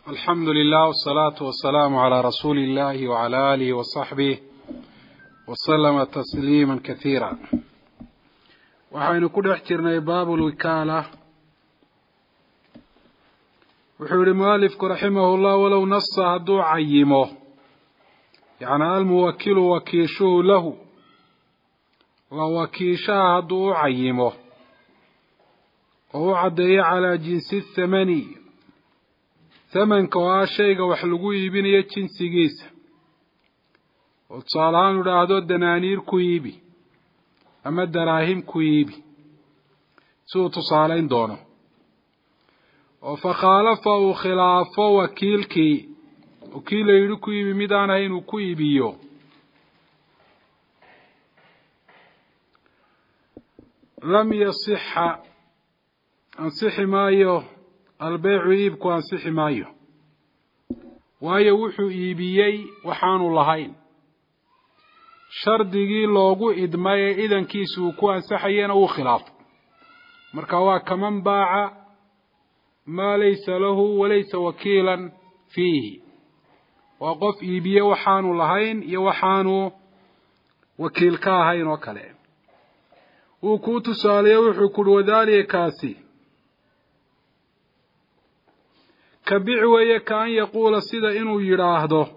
الحمد لله والصلاة والسلام على رسول الله وعلى آله وصحبه وسلم تسليما كثيرا. وحين كل احترنا باب الوكالة وحول مالك رحمه الله ولو نص هدو عيمه يعني الموكل وكيشه له ووكيشه هدو عيمه وهو عدي على جنس الثمني ثمنka waa shayga wax lagu iibinayo jinsigiisa oo tusaalahaan u dhaahdo danaaniir ku iibi ama daraahim ku iibi suu tusaalayn doono oo fakhaalafa uu khilaafo wakiilkii la yidhi ku iibi mid aan ahayn uu ku iibiyo lam yasixa ansixi maayo albaycu iibku ansixi maayo waayo wuxuu iibiyey waxaanu lahayn shardigii loogu idmay ee idankiisu uu ku ansaxayena uu khilaafo marka waa kaman baaca maa laysa lahu walaysa wakiilan fiihi waa qof iibiye waxaanu lahayn iyo waxaanu wakiil ka ahayn oo kale uu ku tusaaleeyo wuxuu ku wadaalikaasi كبيع ويا كان يقول سيدا إنه يراهده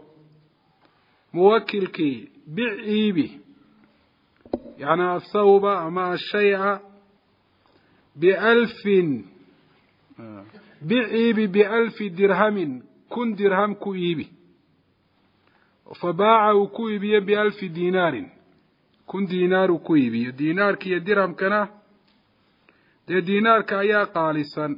موكلكي بيع إيبي يعني الثوب أما الشيء ب1000 بيع إيبي ب1000 درهم كن درهم كو إيبي فباعه كو إيبي ب1000 دينار كن دينار كو إيبي دينار كي درهم كنا دينار كايا قالسا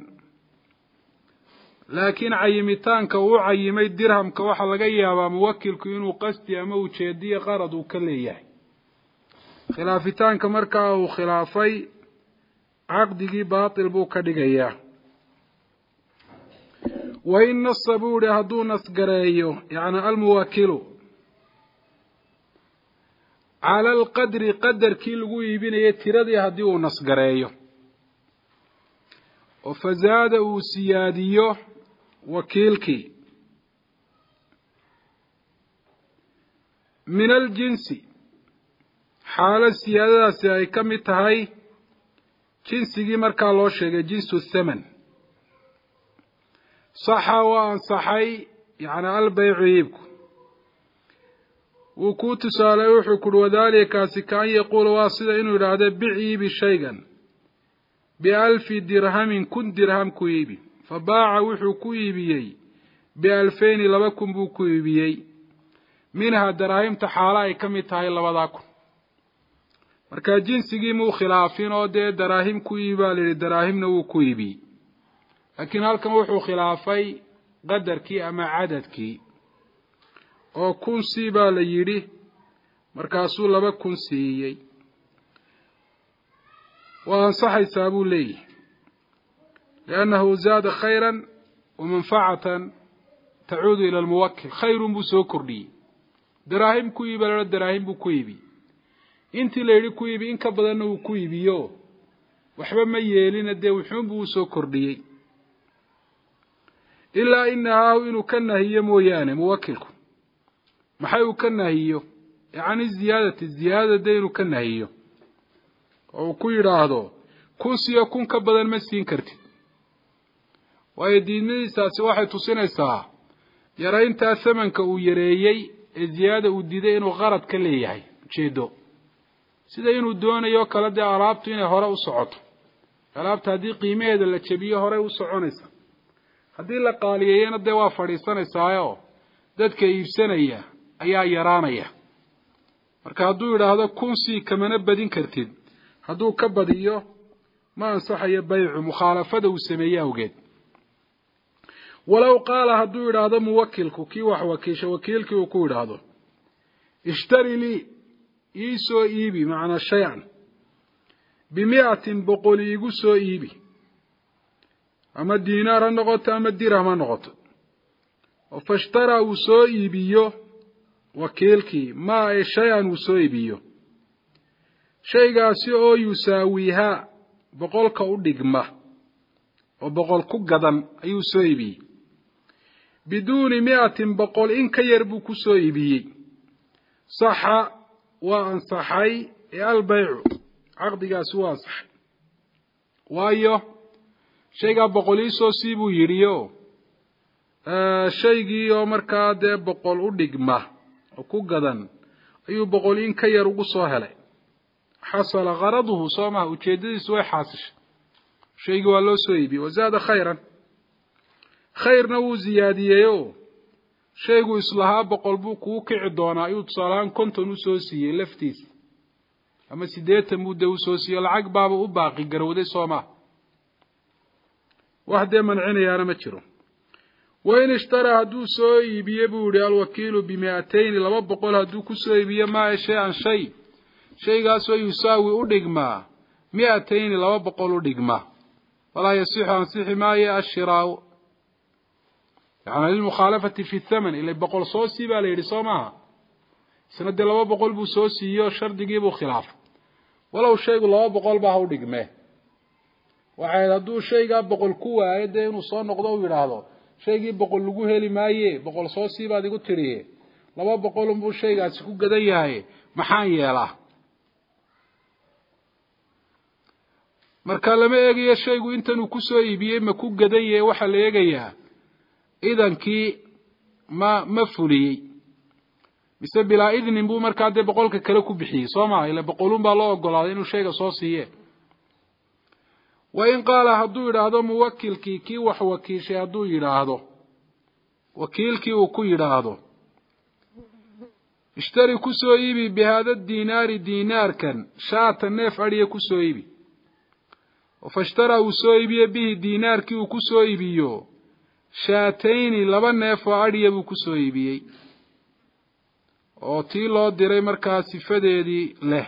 laakiin cayimitaanka uu cayimay dirhamka waxa laga yaabaa muwakkilku inuu qasti ama uu jeediyo qarad uu ka leeyahay khilaafitaanka markaa uu khilaafay aqdigii baatil buu ka dhigayaa wa in nasabuuri hadduu nasgareeyo yani almuwakkilu cala alqadri qadarkii lagu iibinayay tiradii haddii uu nasgareeyo oo fazaada uu siyaadiyo wakiilkii min aljinsi xaalad siyaadadaasi ay ka mid tahay jinsigii markaa loo sheegay jinsu thaman saxa waa ansaxay yani albaycu iibku wuu ku tusaalay wuxuu kuhi wadaalikaasi kaan yaquula waa sida inuu yidhaahdo bic iibi shaygan ب1000 درهم كن درهم كويبي فباع وحو كويبيي ب2000 لبكم بو كويبيي منها دراهم تحالاي كميتاي لبداكم marka jinsigii muu khilaafin oo de daraahim ku iibaa leeyahay daraahimna uu ku iibi laakiin halkan wuxuu khilaafay qadarkii ama cadadkii oo kun siiba la yiri markaasuu 2,000 siiyay وأنصحي سابو لي لأنه زاد خيرا ومنفعة تعود إلى الموكل خير بسوكر لي دراهم كويبي لا دراهم بكويبي انت ليري كويبي انك بدنه كويبي يو وحبا ما يلين الدي وحبا بسوكر لي إلا إنها إنه كنا هي مويانة موكلكم ما حيو كنا هي يعني الزيادة دينه كنا هي oo ku yiraahdo kun siya kun ka badan ma siin kartid way diinadiisaasi waxay tusinaysaa yaraynta samanka uu yareeyay ee ziyada uu diiday inuu qarad ka leeyahay jeedo sida inuu doonayo kala de alaabtu inay hore u socoto alaabta hadii qiimaheeda la jabiyo hore u soconaysa hadii la qaaliyeeyana de waa fadhiisanaysaa dadka iibsanaya ayaa yaraanaya marka hadduu yiraahdo kun si kamana badin kartid hadduu ka badiyo ma ansaxayo baycu mukhalafada uu sameeyay awgeed walaw qaala hadduu yiraahdo muwakkilku kii wax wakiisha wakiilkii uu ku yiraahdo ishtari li isoo iibi macna shay'an ب100 boqol igu soo iibi ama diinaar noqoto ama dirham noqoto oo fashtara uu soo iibiyo wakiilkii ma ay shay'an uu soo iibiyo shaygaasi oo yusaawiha boqolka u dhigma oo boqol ku gadan ayuu soo iibiyey biduuni 100 boqol in ka yar buu ku soo iibiyey saxa waa ansaxay albaycu caqdigaasi waa ansaxay waayo shaygaa boqoliisoo sii buu yidhiyo shaygii oo markaa dee boqol u dhigma oo ku gadan ayuu boqol in ka yar ugu soo helay xasala qaraduhu soo maha ujeeddadiisu way xaasishay shaygii waa loo soo iibiyey wazaada khayran khayrna wuu ziyaadiyeyo shaygu islahaa boqol buu kuu kici doonaa ayuu tusaalahaan 50 u soo siiyey laftiisa ama 80 buu dee u soo siiyey lacag baaba u baaqi garowday soo maha wax dee mancinayaana ma jiro wain ishtaraa hadduu soo iibiye buu yihi alwakiilu ب200 200 hadduu ku soo iibiye maa shay-an shay shaygaasoo yusaawi u dhigmaa 200 200 u dhigma walaa yasixu ansixi maayo ashiraau yani lilmukhaalafati fi thaman ilay 100 soo sii baa la yidhi soo maaha isna dee 200 buu soo siiyo shardigii buu khilaafay walow shaygu 200 baa ha u dhigmee waxay hadduu shaygaa 100 ku waayo dee inuu soo noqdo u yidhaahdo shaygii 100 lagu heli maaye 100 soo sii baad igu tiriye 200 unbuu shaygaasi ku gadan yahay maxaan yeelaa marka lama eegayo shaygu intanuu ku soo iibiyey ma ku gadan yahay waxa la eegayaa idankii ma fuliyey mise bilaa idnin buu markaa dee 100 kale ku bixiyey soo maa ila 100 baa loo ogolaaday inuu shayga soo siiye wain qaala hadduu yidhaahdo muwakilkii kii wax wakiishay hadduu yidhaahdo wakiilkii uu ku yidhaahdo ishtari ku soo iibi bihaada diinaari diinaarkan shaata neef adhiya ku soo iibi fashtara uu soo iibiye bihi diinaarkii uu ku soo iibiyo shaatayni 2 neef oo adhiya buu ku soo iibiyey oo tii loo diray markaa sifadeedii leh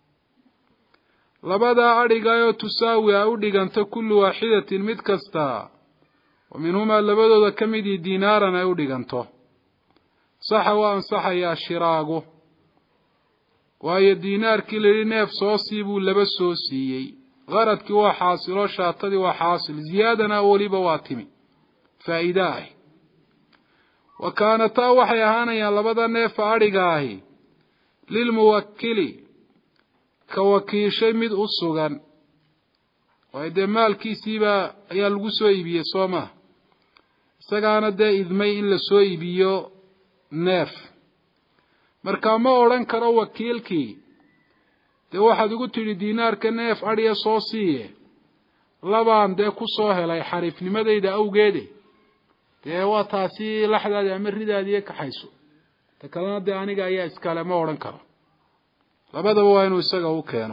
labadaa adhigayoo tusaawi a u dhiganto kullu waaxidatin mid kasta wa minhumaa labadooda ka midii diinaaran ay u dhiganto saxa waa ansaxayaa shiraagu waayo diinaarkii layidhi neef soo sii buu 2 soo siiyey qaradkii waa xaasiloo shaatadii waa xaasil ziyaadana weliba waa timi faa'iida ah wa kaanataa waxay ahaanayaan 2 neefa adhiga ahi lilmuwakili ka wakiishay mid u sugan waayo dee maalkiisiibaa ayaa lagu soo iibiyey soo maha isagaana dee idmay in la soo iibiyo neef markaa ma odhan karo wakiilkii dee waxaad igu tidhi diinaarka neef adhiya soo siiye labaan dee ku soo helay xariifnimadayda awgeede dee waa taasi laxdaadii ama ridaadiiyo kaxayso ta kalena dee aniga ayaa iskale ma odhan karo labadaba waa inuu isaga u keeno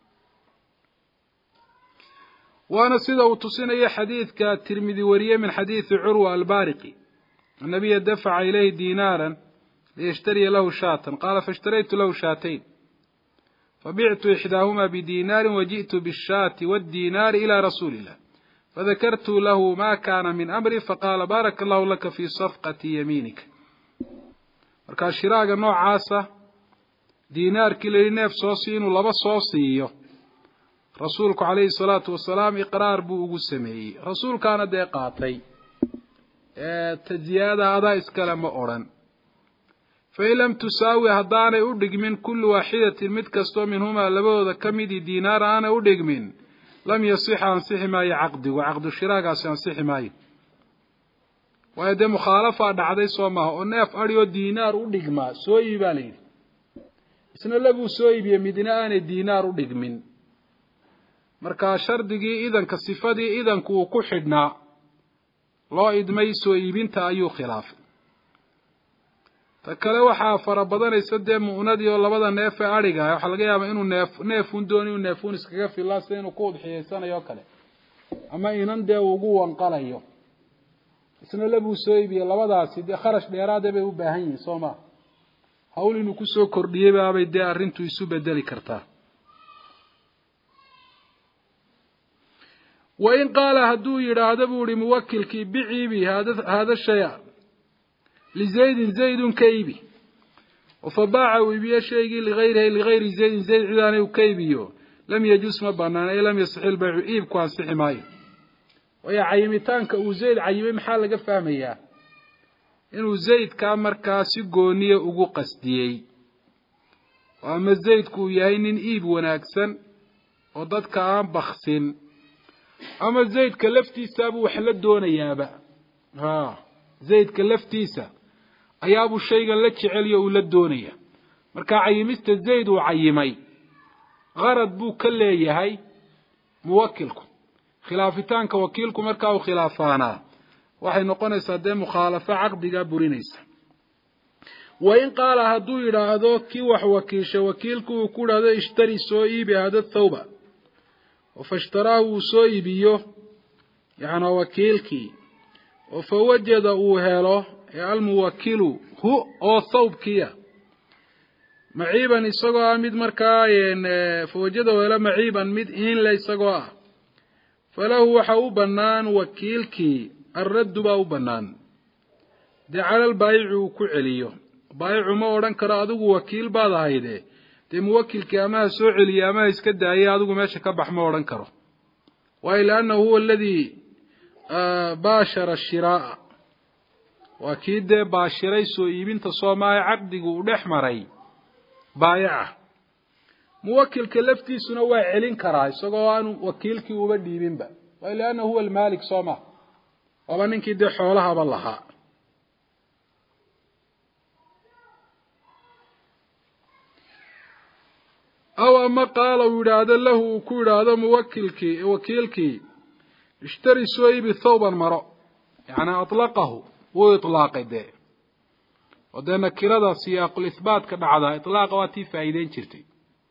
waana sida uu tusinayo xadiidka tirmidi wariye min xadiidi curwa albaariqi النبي دفع إليه دينارا ليشتري له شاة قال فاشتريت له شاتين فبعت إحداهما بدينار وجئت بالشاة والدينار إلى رسول الله فذكرت له ما كان من أمري فقال بارك الله لك في صفقة يمينك marka shiraaga noocaasa diinaarkii la neef soo siin uu 2 soo siiyo rasuulku kaleey salaatu wasalaam iqraar buu ugu sameeyay rasuulkaana dee qaatay taziyada ada iskala ma oran fa ilam tusaawi hadaanay u dhigmin kullu waahidatin mid kasto minhuma labadooda kamidi diinaar aana u dhigmin lam yasih ansih ma yaqdi wa aqdu shiraagaasi ansih maayo وهذا مخالفة dhacday Soomaa oo neef ariyo diinaar u dhigma soo iibaalay isna lagu soo iibiyo midna aan diinaar u dhigmin marka shardigii idanka sifadii idanku uu ku xidhnaa loo idmay soo iibinta ayuu khilaaf ta kale waxa fara badanaysa dee muunadii oo labada neef ee ariga waxa laga yaabaa inuu neefun dooniyo neefun iskaga filaasay inuu ku udxiyeysanayo kale ama inan dee ugu wanqalayo isna lagu soo iibiyo labadaasi dee kharash dheeraad ah bay u baahan yihiin Soomaa hawl inuu ku soo kordhiyay baabay dee arintu isu bedeli kartaa wa in qaala haduu yiraahdo buuri muwakkilkii bi'ibi hada shay li zayd kaybi وفباعه ويبيع شيء لغير زيد عدانه وكيبيو لم يجوز ما بنان لم يصح البيع إيب كان صح ماي ويا عيمتانك وزيد عيمي محل لقى فهميا inuu zaydkaa markaa si gooniya ugu qasdiyey oo ama zaydku uu yahay nin iib wanaagsan oo dadka aan baksin ama zaydka laftiisaabuu wax la doonayaaba zaydka laftiisa ayaabuu shaygan la jeceliyo uu la doonaya markaa cayimista zayd uu cayimay qarad buu ka leeyahay muwakilku khilaafitaanka wakiilku markaa uu khilaafaanaa waxay noqonaysaa dee mukhaalafo caqdigaa burinaysa wain qaala hadduu yidhaahdo kii wax wakiisha wakiilku uu ku idhaahdo ishtari soo iibi hada thawba oo fashtaraahu uu soo iibiyo yacnaa wakiilkii oo fawajada uu helo almuwakilu hu oo thawbkiya maciiban isagoo ah mid markaa fawajada uu helo maciiban mid iinle isagoo ah falahu waxa u bannaan wakiilkii alraddu baa u bannaan dee calal baayici uu ku celiyo baayicu ma odhan karo adigu wakiil baad ahayde dee muwakilkii ama ha soo celiye ama ha iska daayay adigu meesha ka bax ma odhan karo waayo liannahu huwa aladii baashara ashiraa'a waa kii dee baashiray soo iibinta soomaaha caqdigu uu dhex maray baayaca muwakilka laftiisuna waa celin karaa isagoo aanu wakiilkii uba dhiibinba waayo liannahu huwa almaalik sooma waaba ninkii dee xoolahaba lahaa aw ama qaala uu yidhaahdo lahu uu ku yidhaahdo wakiilkii ishtari soo iibi thawban maro yacnaa atlaqahu wuu itlaaqay dee oo dee nakirada siyaaqulihbaatka dhacdaa itlaaqa waa tii faa'iideyn jirtay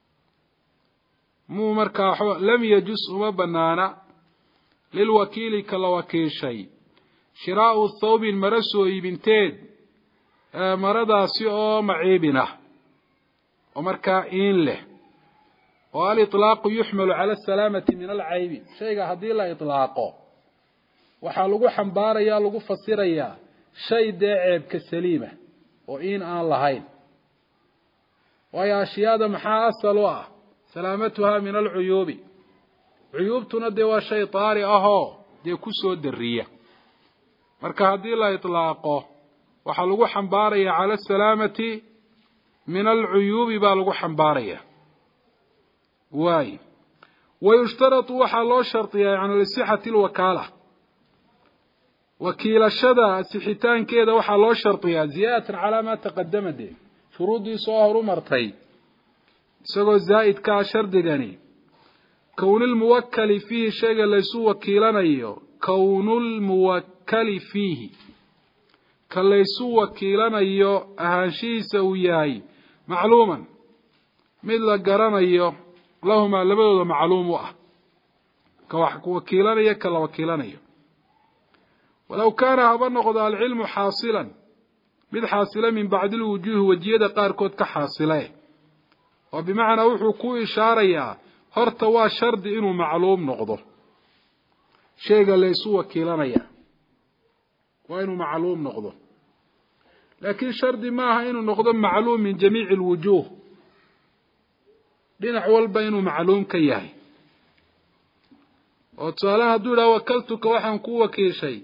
muu markaa lam yajus uma banaana lilwakiili kala wakiishay shiraa'u thawbin maro soo iibinteed maradaasi oo maciibin ah oo markaa iin leh oo aliطlaaqu yuxmalu cala asalaamati min alcaybi shayga haddii la iطlaaqo waxaa lagu xambaaraya lagu fasirayaa shay dee ceebka saliima oo iin aan lahayn waayo ashyaada maxaa asal u ah salaamatuhaa min alcuyuubi cuyuubtuna dee waa shay taari ahoo dee ku soo dariya marka haddii la iطlaaqo waxaa lagu xambaaraya cala asalaamati min alcuyuubi baa lagu xambaaraya waay wayushtaratu waxaa loo shardiyaa yani lisixati alwakaala wakiilashada sixitaankeeda waxaa loo shardiyaa ziyaadatan calaa maa taqadama dee shuruuddii soo horumartay isagoo zaa'idkaa shardigani kownulmuwakali fiihi shayga laysu wakiilanayo kownulmuwakali fiihi ka laysu wakiilanayo ahaanshihiisa uu yahay macluuman mid la garanayo lahumaa labadooda macluum u ah ka wax ku wakiilanaya ka la wakiilanayo walow kaana haba noqdo alcilmu xaasilan mid xaasila min bacdi lwujuuhi wejiyada qaarkood ka xaasile oo bimacnaa wuxuu ku ishaarayaa horta waa shardi inuu macluum noqdo shayga laysu wakiilanaya waa inuu macluum noqdo laakiin shardi maaha inuu noqdo macluum min jamiici alwujuuh dhinac walba inuu macluum ka yahay oo tusaalaha hadduu yidhaha wakaltuka waxaan ku wakiishay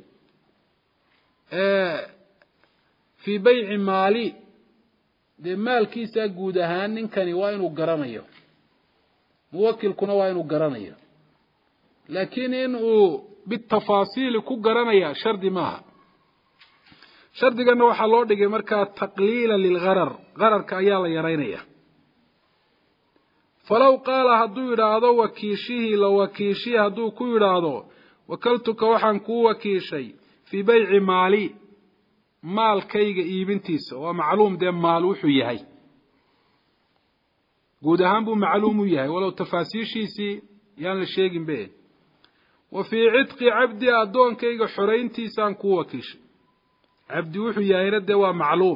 fii bayci maali dee maalkiisaa guud ahaan ninkani waa inuu garanayo muwakilkuna waa inuu garanayo laakiin in uu bitafaasiili ku garanaya shardi maaha shardigana waxaa loo dhigay markaa taqliila lilgharar gararka ayaa la yaraynaya falow qaala hadduu yidhaahdo wakiishihii la wakiishii hadduu ku yidhaahdo wakaltuka waxaan kuu wakiishay fii bayci maali maalkayga iibintiisa waa macluum dee maal wuxuu yahay guud ahaan buu macluum u yahay walow tafaasiishiisii yaan la sheegin be wa fii cidqi cabdi addoonkayga xorayntiisaan kuu wakiishay cabdi wuxuu yahayna dee waa macluum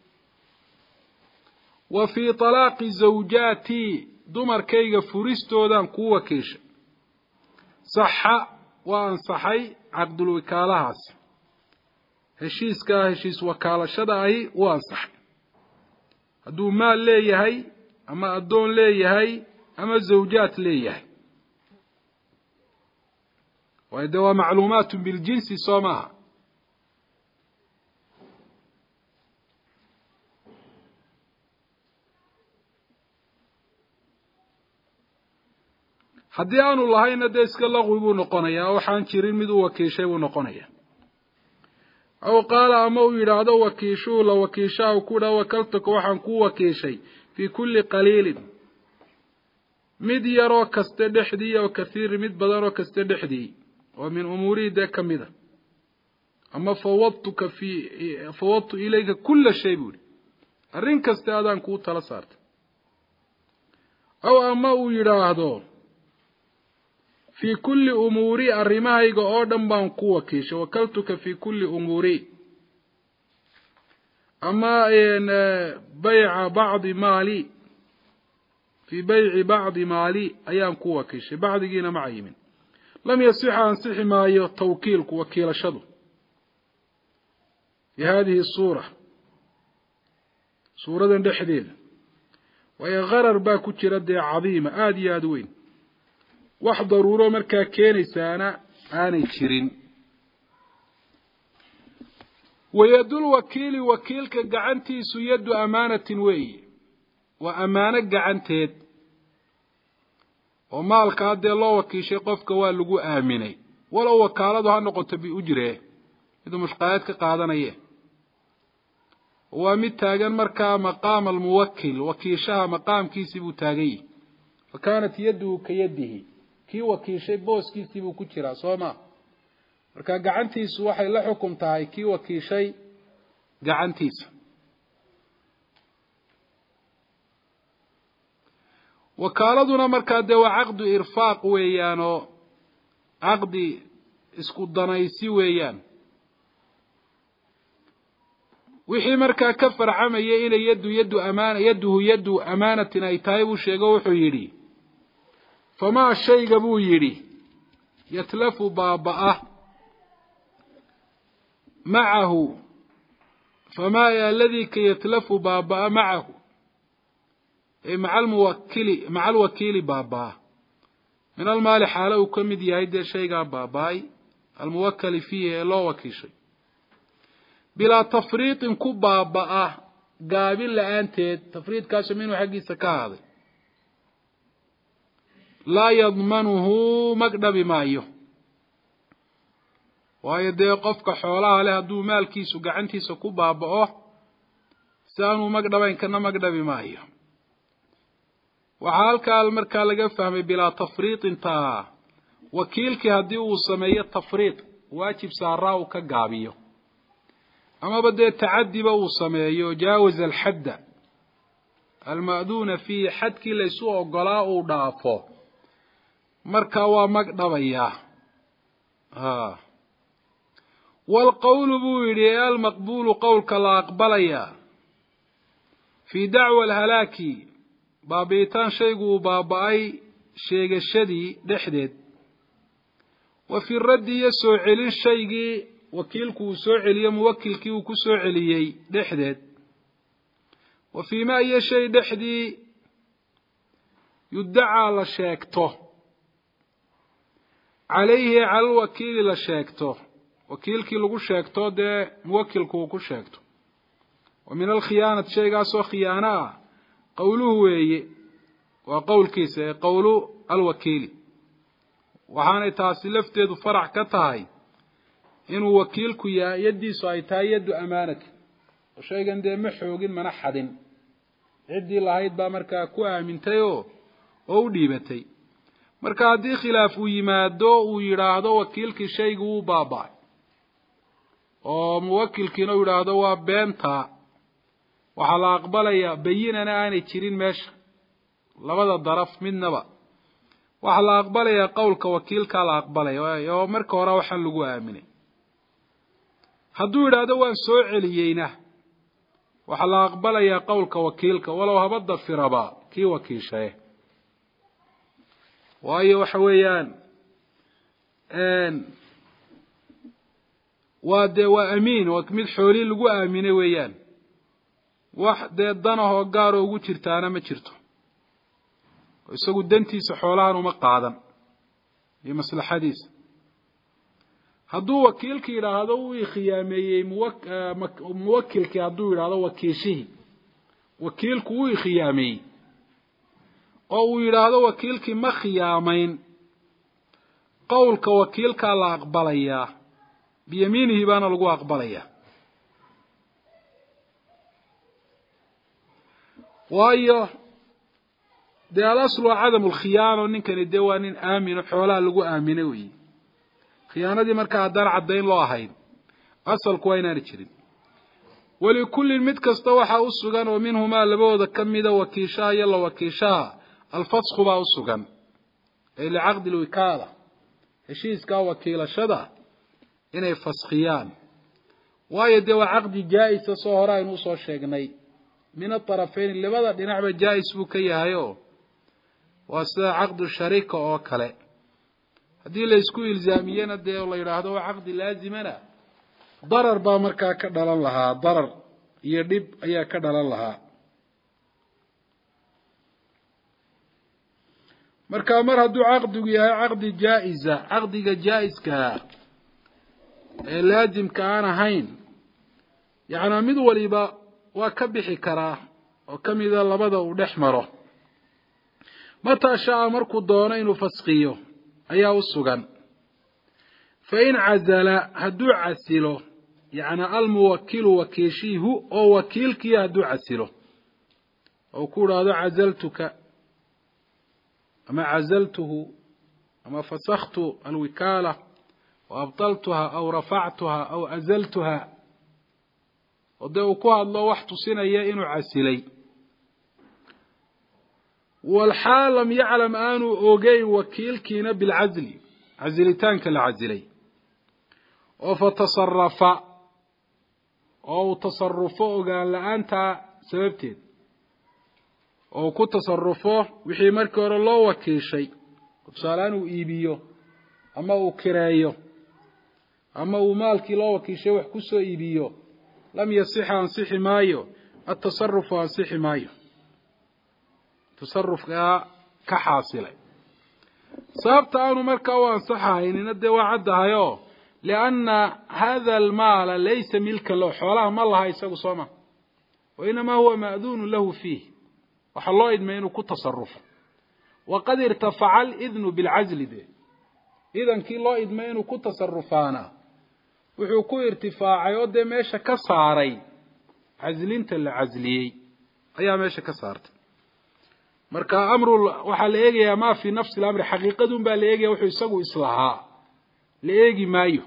wa fii talaaqi zawjaatii dumarkayga furistoodaan kuu wakiishay saxa waa ansaxay caqdulwikaalahaas heshiiskaa heshiis wakaalashada ahi wuu ansaxay hadduu maal leeyahay ama addoon leeyahay ama zawjaad leeyahay waayo dee waa macluumaat biljinsi soo maaha haddii aanu lahayna dee iska laqwi buu noqonayaa waxaan jirin mid u wakiishay buu noqonaya aw qaala ama uu yidhaahdo wakiishuu la wakiishaa ku dha wakaltuka waxaan ku wakiishay fii kulli qaliilin mid yaroo kaste dhexdii oo kathiiri mid badan oo kaste dhexdii oo min umuurihi dee ka mida ama fawadtu ilayka kulla shay buu yihi arrin kaste adaan kuu tala saartay aw ama uu yidhaahdo fii kulli umuuri arrimahayga oo dhan baan ku wakiishay wakaltuka fii kulli umuuri ama bayca bacdi maali fii bayci bacdi maali ayaan ku wakiishay bacdigiina maca yimin lam yasixa ansixi maayo tawkiilku wakiilashadu fi hadihi suura suuradan dhexdeeda waayo qarar baa ku jira dee cadiima aada iyo aada weyn wax daruuro markaa keenaysaana aanay jirin wayadul wakiili wakiilka gacantiisu yaddu amaanatin weeye waa ammaano gacanteed oo maalkaa dee loo wakiishay qofka waa lagu aaminay walow wakaaladu ha noqoto biujree miduu mushqaayad ka qaadanaye waa mid taagan markaa maqaama almuwakil wakiishaha maqaamkiisii buu taagan yihi fa kaanat yadduhu ka yadihi kii wakiishay booskiisii buu ku jiraa soo ma marka gacantiisu waxay la xukum tahay kii wakiishay gacantiisa wakaaladuna markaa dee waa caqdu irfaaq weeyaan oo caqdi isku danaysi weeyaan wixii markaa ka farcamayay inay yadduhu amaanatin ay tahay buu sheego wuxuu yidhi famaa shayga buu yidhi yatlafu baaba-a macahu famaa aladii ka yatlafu baaba-a macahu maca alwakiili baaba-a min almaali xaalo uu ka mid yahay dee shaygaa baaba-ay almuwakali fiihi ee loo wakiishay bilaa tafriiqin ku baaba-a gaabin la-aanteed tafriidkaasu minuu xaggiisa ka ahaaday laa yadmanuhu magdhabi maayo waayo dee qofka xoolaha leh hadduu maalkiisu gacantiisa ku baaba-o si aanuu magdhabayn kana magdhabi maayo waxaa halkaa markaa laga fahmay bilaa tafriiqin taa wakiilkii haddii uu sameeyo tafriiq waajib saaraa uu ka gaabiyo amaba dee tacadiba uu sameeyo jaawaza alxadda alma'duuna fiihi xadkii laysu ogolaa uu dhaafo markaa waa magdhabayaa waalqowlu buu yidhi almaqbuulu qowlka la aqbalayaa fii dacwa alhalaaki baabi'itaan shaygu uu baaba-ay sheegashadii dhexdeed wa fi raddi iyo soo celin shaygii wakiilku uu soo celiyo muwakilkii uu ku soo celiyey dhexdeed wa fii ma iyo shay dhexdii yuddacaa la sheegto calayhi cala alwakiili la sheegto wakiilkii lagu sheegto dee muwakilku uu ku sheegto wa min alkhiyaanati shaygaasoo khiyaano ah qowluhu weeye waa qowlkiisa ee qowlu alwakiili waxaanay taasi lafteedu farac ka tahay inuu wakiilku yaddiisu ay tahay yaddu amaanati oo shaygan dee ma xoogin mana xadin ciddii lahayd baa markaa ku aamintay oo u dhiibatay marka haddii khilaaf uu yimaado uu yidhaahdo wakiilkii shaygu wuu baaba-ay oo muwakilkiina uu yidhaahdo waa beentaa waxaa la aqbalayaa bayinana aanay jirin meesha labada daraf midnaba waxaa la aqbalayaa qowlka wakiilkaa la aqbalaya oo marka hore waxaan lagu aaminay hadduu yidhaahdo waan soo celiyeyna waxaa la aqbalayaa qowlka wakiilka walow haba dafiraba kii wakiishaye waayo waxa weeyaan waa dee waa amiin waa mid xoolii lagu aaminay weeyaan wax dee danahoo gaaroo ugu jirtaana ma jirto isagu dantiisa xoolahan uma qaadan iyo maslaxadiisa hadduu wakiilkii yidhaahdo uu ikhiyaameeyey muwakilkii hadduu yidhaahdo wakiishihii wakiilku wuu ikhiyaameeyey oo uu yidhaahdo wakiilkii ma khiyaamayn qowlka wakiilkaa la aqbalayaa biyamiinihi baana lagu aqbalayaa waayo dee alaslu waa cadamu lkhiyaano ninkani dee waa nin aamino xoolaha lagu aamino weyi khiyaanadii markaa haddaan caddayn loo ahayn asalku waa inaani jirin walikullin mid kasta waxaa u sugan oo minhumaa labadooda ka mida wakiishaha iyo la wakiishaha alfasku baa u sugan ay licaqdi lwikaala heshiiskaa wakiilashada inay faskhiyaan waayo dee waa caqdi jaa-isa soo hore aynu usoo sheegnay min aطarafeyn labada dhinacba jaa-is buu ka yahay oo waa sida caqdu sharika oo kale haddii la isku ilzaamiyena dee la yidhaahdo waa caqdi laazimana darar baa markaa ka dhalan lahaa darar iyo dhib ayaa ka dhalan lahaa marka mar hadduu caqdigu yahay caqdi jaa-isa caqdiga jaa-iskaa ee laazimka aan ahayn yacnaa mid waliba waa ka bixi karaa oo ka mida labada uu dhex maro mataa shaa markuu doono inuu faskiyo ayaa u sugan fain cazala hadduu casilo yacnaa almuwakilu wakiishiihu oo wakiilkii hadduu casilo oo ku idhaahdo cazaltuka ama cazaltuhu ama fasaktu alwikaala wa abطaltuha aw rafactuha aw azaltuha oo dee uu ku hadlo wax tusinaya inuu casilay walxaal lam yaclam aanu ogeyn wakiilkiina bilcazli casilitaanka la casilay oo fatasarafa oo uu tasarufo ogaan la-aantaa sababteed oo ku tasarufo wixii markii hore loo wakiishay tusaaleaan uu iibiyo ama uu kireeyo ama uu maalkii loo wakiishay wax kusoo iibiyo lam yasixa ansixi maayo atasarufu ansixi maayo tasarufkaa ka xaasilay sababta aanu markaa u ansaxahaynina dee waa caddahayo lianna hada almaala laysa milkan lahu xoolaha ma laha isagu sooma wainamaa huwa ma'duunu lahu fiih waxaa loo idmay inuu ku tasarufo waqad irtafaca alidnu bilcazli de idankii loo idmay inuu ku tasarufaana wuxuu ku irtifaacay oo dee meesha ka saaray caslinta la casliyey ayaa meesha ka saartay marka amru waxaa la eegayaa maa fii nafsi lamri xaqiiqadun baa la eegaya wuxuu isagu islahaa la eegi maayo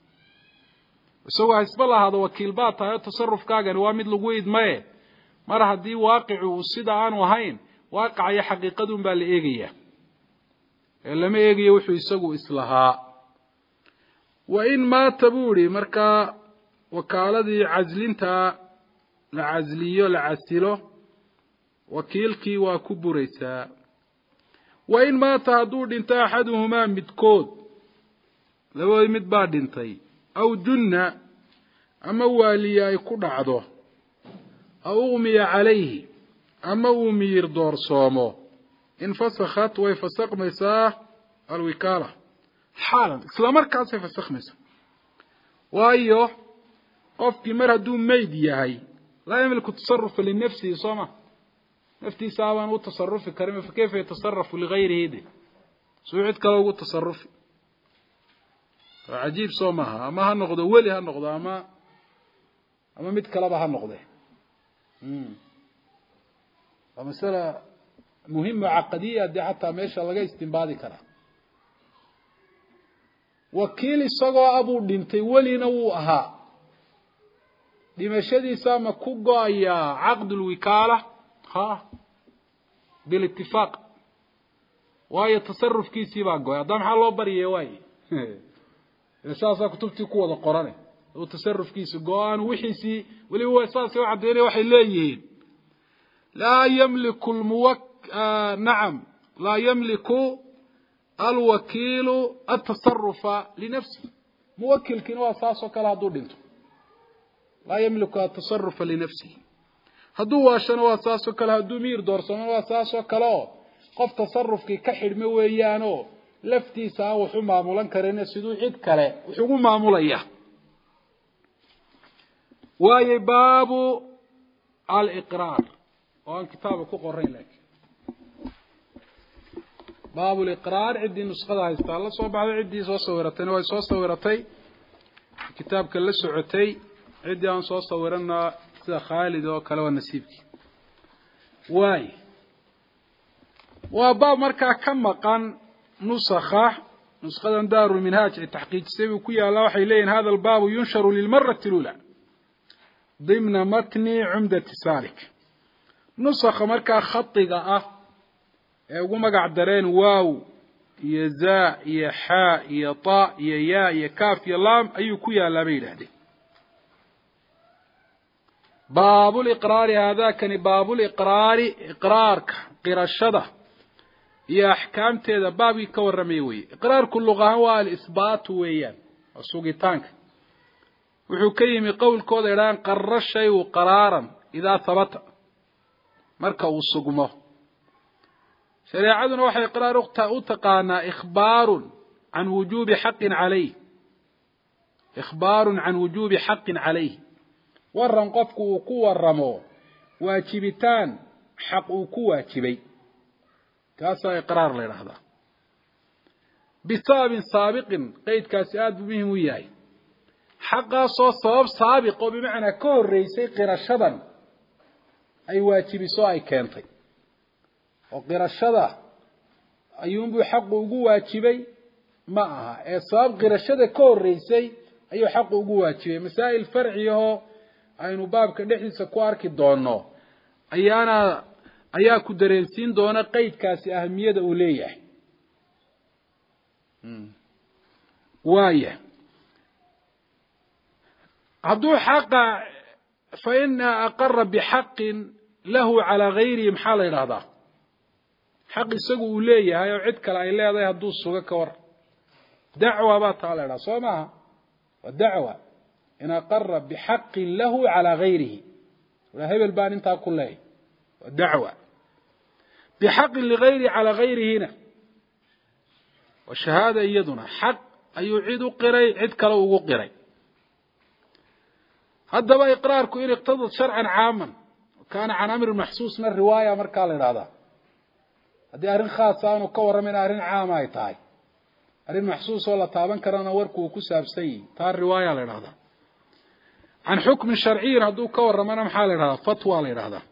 isagoo hasba lahaado wakiil baa tahay oo tasarufkaagani waa mid lagu idmaye mar haddii waaqicu uu sida aanu ahayn waaqac iyo xaqiiqadun baa la eegayaa ee lama eegayo wuxuu isagu islahaa wain maata buu ihi markaa wakaaladii caslintaa la casliyo la casilo wakiilkii waa ku buraysaa wain maata hadduu dhinto axaduhumaa midkood labadoodii mid baa dhintay aw junna ama waaliya ay ku dhacdo aw uqmiya calayhi ama uu miyir doorsoomo infasakhat way fasakmaysaa alwikaala xaalan isla markaasay fasakhmaysaa waayo qofkii mar hadduu meyd yahay laa yamliku tasarufa linafsihi sooma naftiisa abaan u tasarufi karin fakayfa yatasarafu ligayrihi de suu cid kale ugu tasarufi waa cajiib soo maaha ama ha noqdo weli ha noqdo ama mid kaleba ha noqde waa masala muhima caqadiya dee xataa meesha laga istimbaadi karaa wakiil isagoo abuu dhintay welina wuu ahaa dhimashadiisa ma ku go-ayaa caqd lwikaala ha bilitifaaq waayo tasarufkiisii baa go-ay haddana maxaa loo baryaya waaye saasaa kutubtii ku wada qorane uu tasarufkiisa go-aan wixiisii weliba saasay u caddeynaya waxay leeyihiin laa yamliku nacam laa yamliku alwakiilu atasarufa linafsihi muwakilkiina waa saas oo kale hadduu dhinto laa yamliku atasarufa linafsihi hadduu waashana waa saas oo kale hadduu miyir doorsano waa saas oo kale oo qof tasarufkii ka xidhmo weeyaanoo laftiisa aan wax u maamulan karin siduu cid kale wax ugu maamulaya waayo baabu aliqraar oo aan kitaaba ku qorayn laakiin باب الإقرار عدي نسخة هايستا الله صوب على عدي صورتين وهي صورتين كتاب كلا سعتي عدي أن صورنا خالد وكلا والنسيبك واي وباب مركا كم مقان نسخة دار المنهاج التحقيق سيبي كويا لا وحي لين هذا الباب ينشر للمرة الأولى ضمن متن عمدة سالك نسخة مركا خطيقة وما قعدرين واو يا زاء يا حاء يا طاء يا ياء يا كاف يا لام أي كويا لا بيده باب الإقرار هذا كان باب الإقرار إقرارك قرشده يا أحكام تيدا بابي كورميوي إقرار كل لغة هو الإثبات ويان السوقيتانك وحكيم قول كود إيران قرر الشيء قرارا إذا ثبت مركا وسقمه شريعتنا وحي إقرار أتقانا إخبار عن وجوب حق عليه إخبار عن وجوب حق عليه ورن قفك وكو الرمو واجبتان حق وكو واجبي كاسا إقرار لهذا بسبب سابق قيد كاسيات بهم وياي حقا صواب سابق بمعنى كل ريسي قرشدا أي واجب سواء كانتي وقرشدا أيون بحق وقو واجبي معها صواب قرشدا كل ريسي أي حق وقو واجبي مسائل فرعيه aynu baabka dhexdiisa ku arki doono ayaa ku dareensiin doona qaydkaasi ahamiyada uu leeyahay waaya hadduu xaqa fa in aqarra bihaqqin lahu ala ghayri maxaa la yiraahdaa xaq isagu uu leeyahay oo cid kale ay leedahay hadduu suga ka war dacwa baa taa la yiraahdaa soo maaha waa dacwa إن أقر بحق له على غيره ولا هبل بان انت كله دعوة بحق لغيره على غيره هنا والشهادة يدنا حق أن يعيد قري عد كلو قري هذا بقى إقرارك إن اقتضت شرعا عاما وكان عن أمر محسوس من الرواية مركال هذا هذه أرين خاصة وكور من أرين عامة يتاي أرين محسوس ولا طابن كرنا وركو كسب سي تار الرواية لهذا عن حكم شرعي هدو كور رمانا محال هذا فتوى لهذا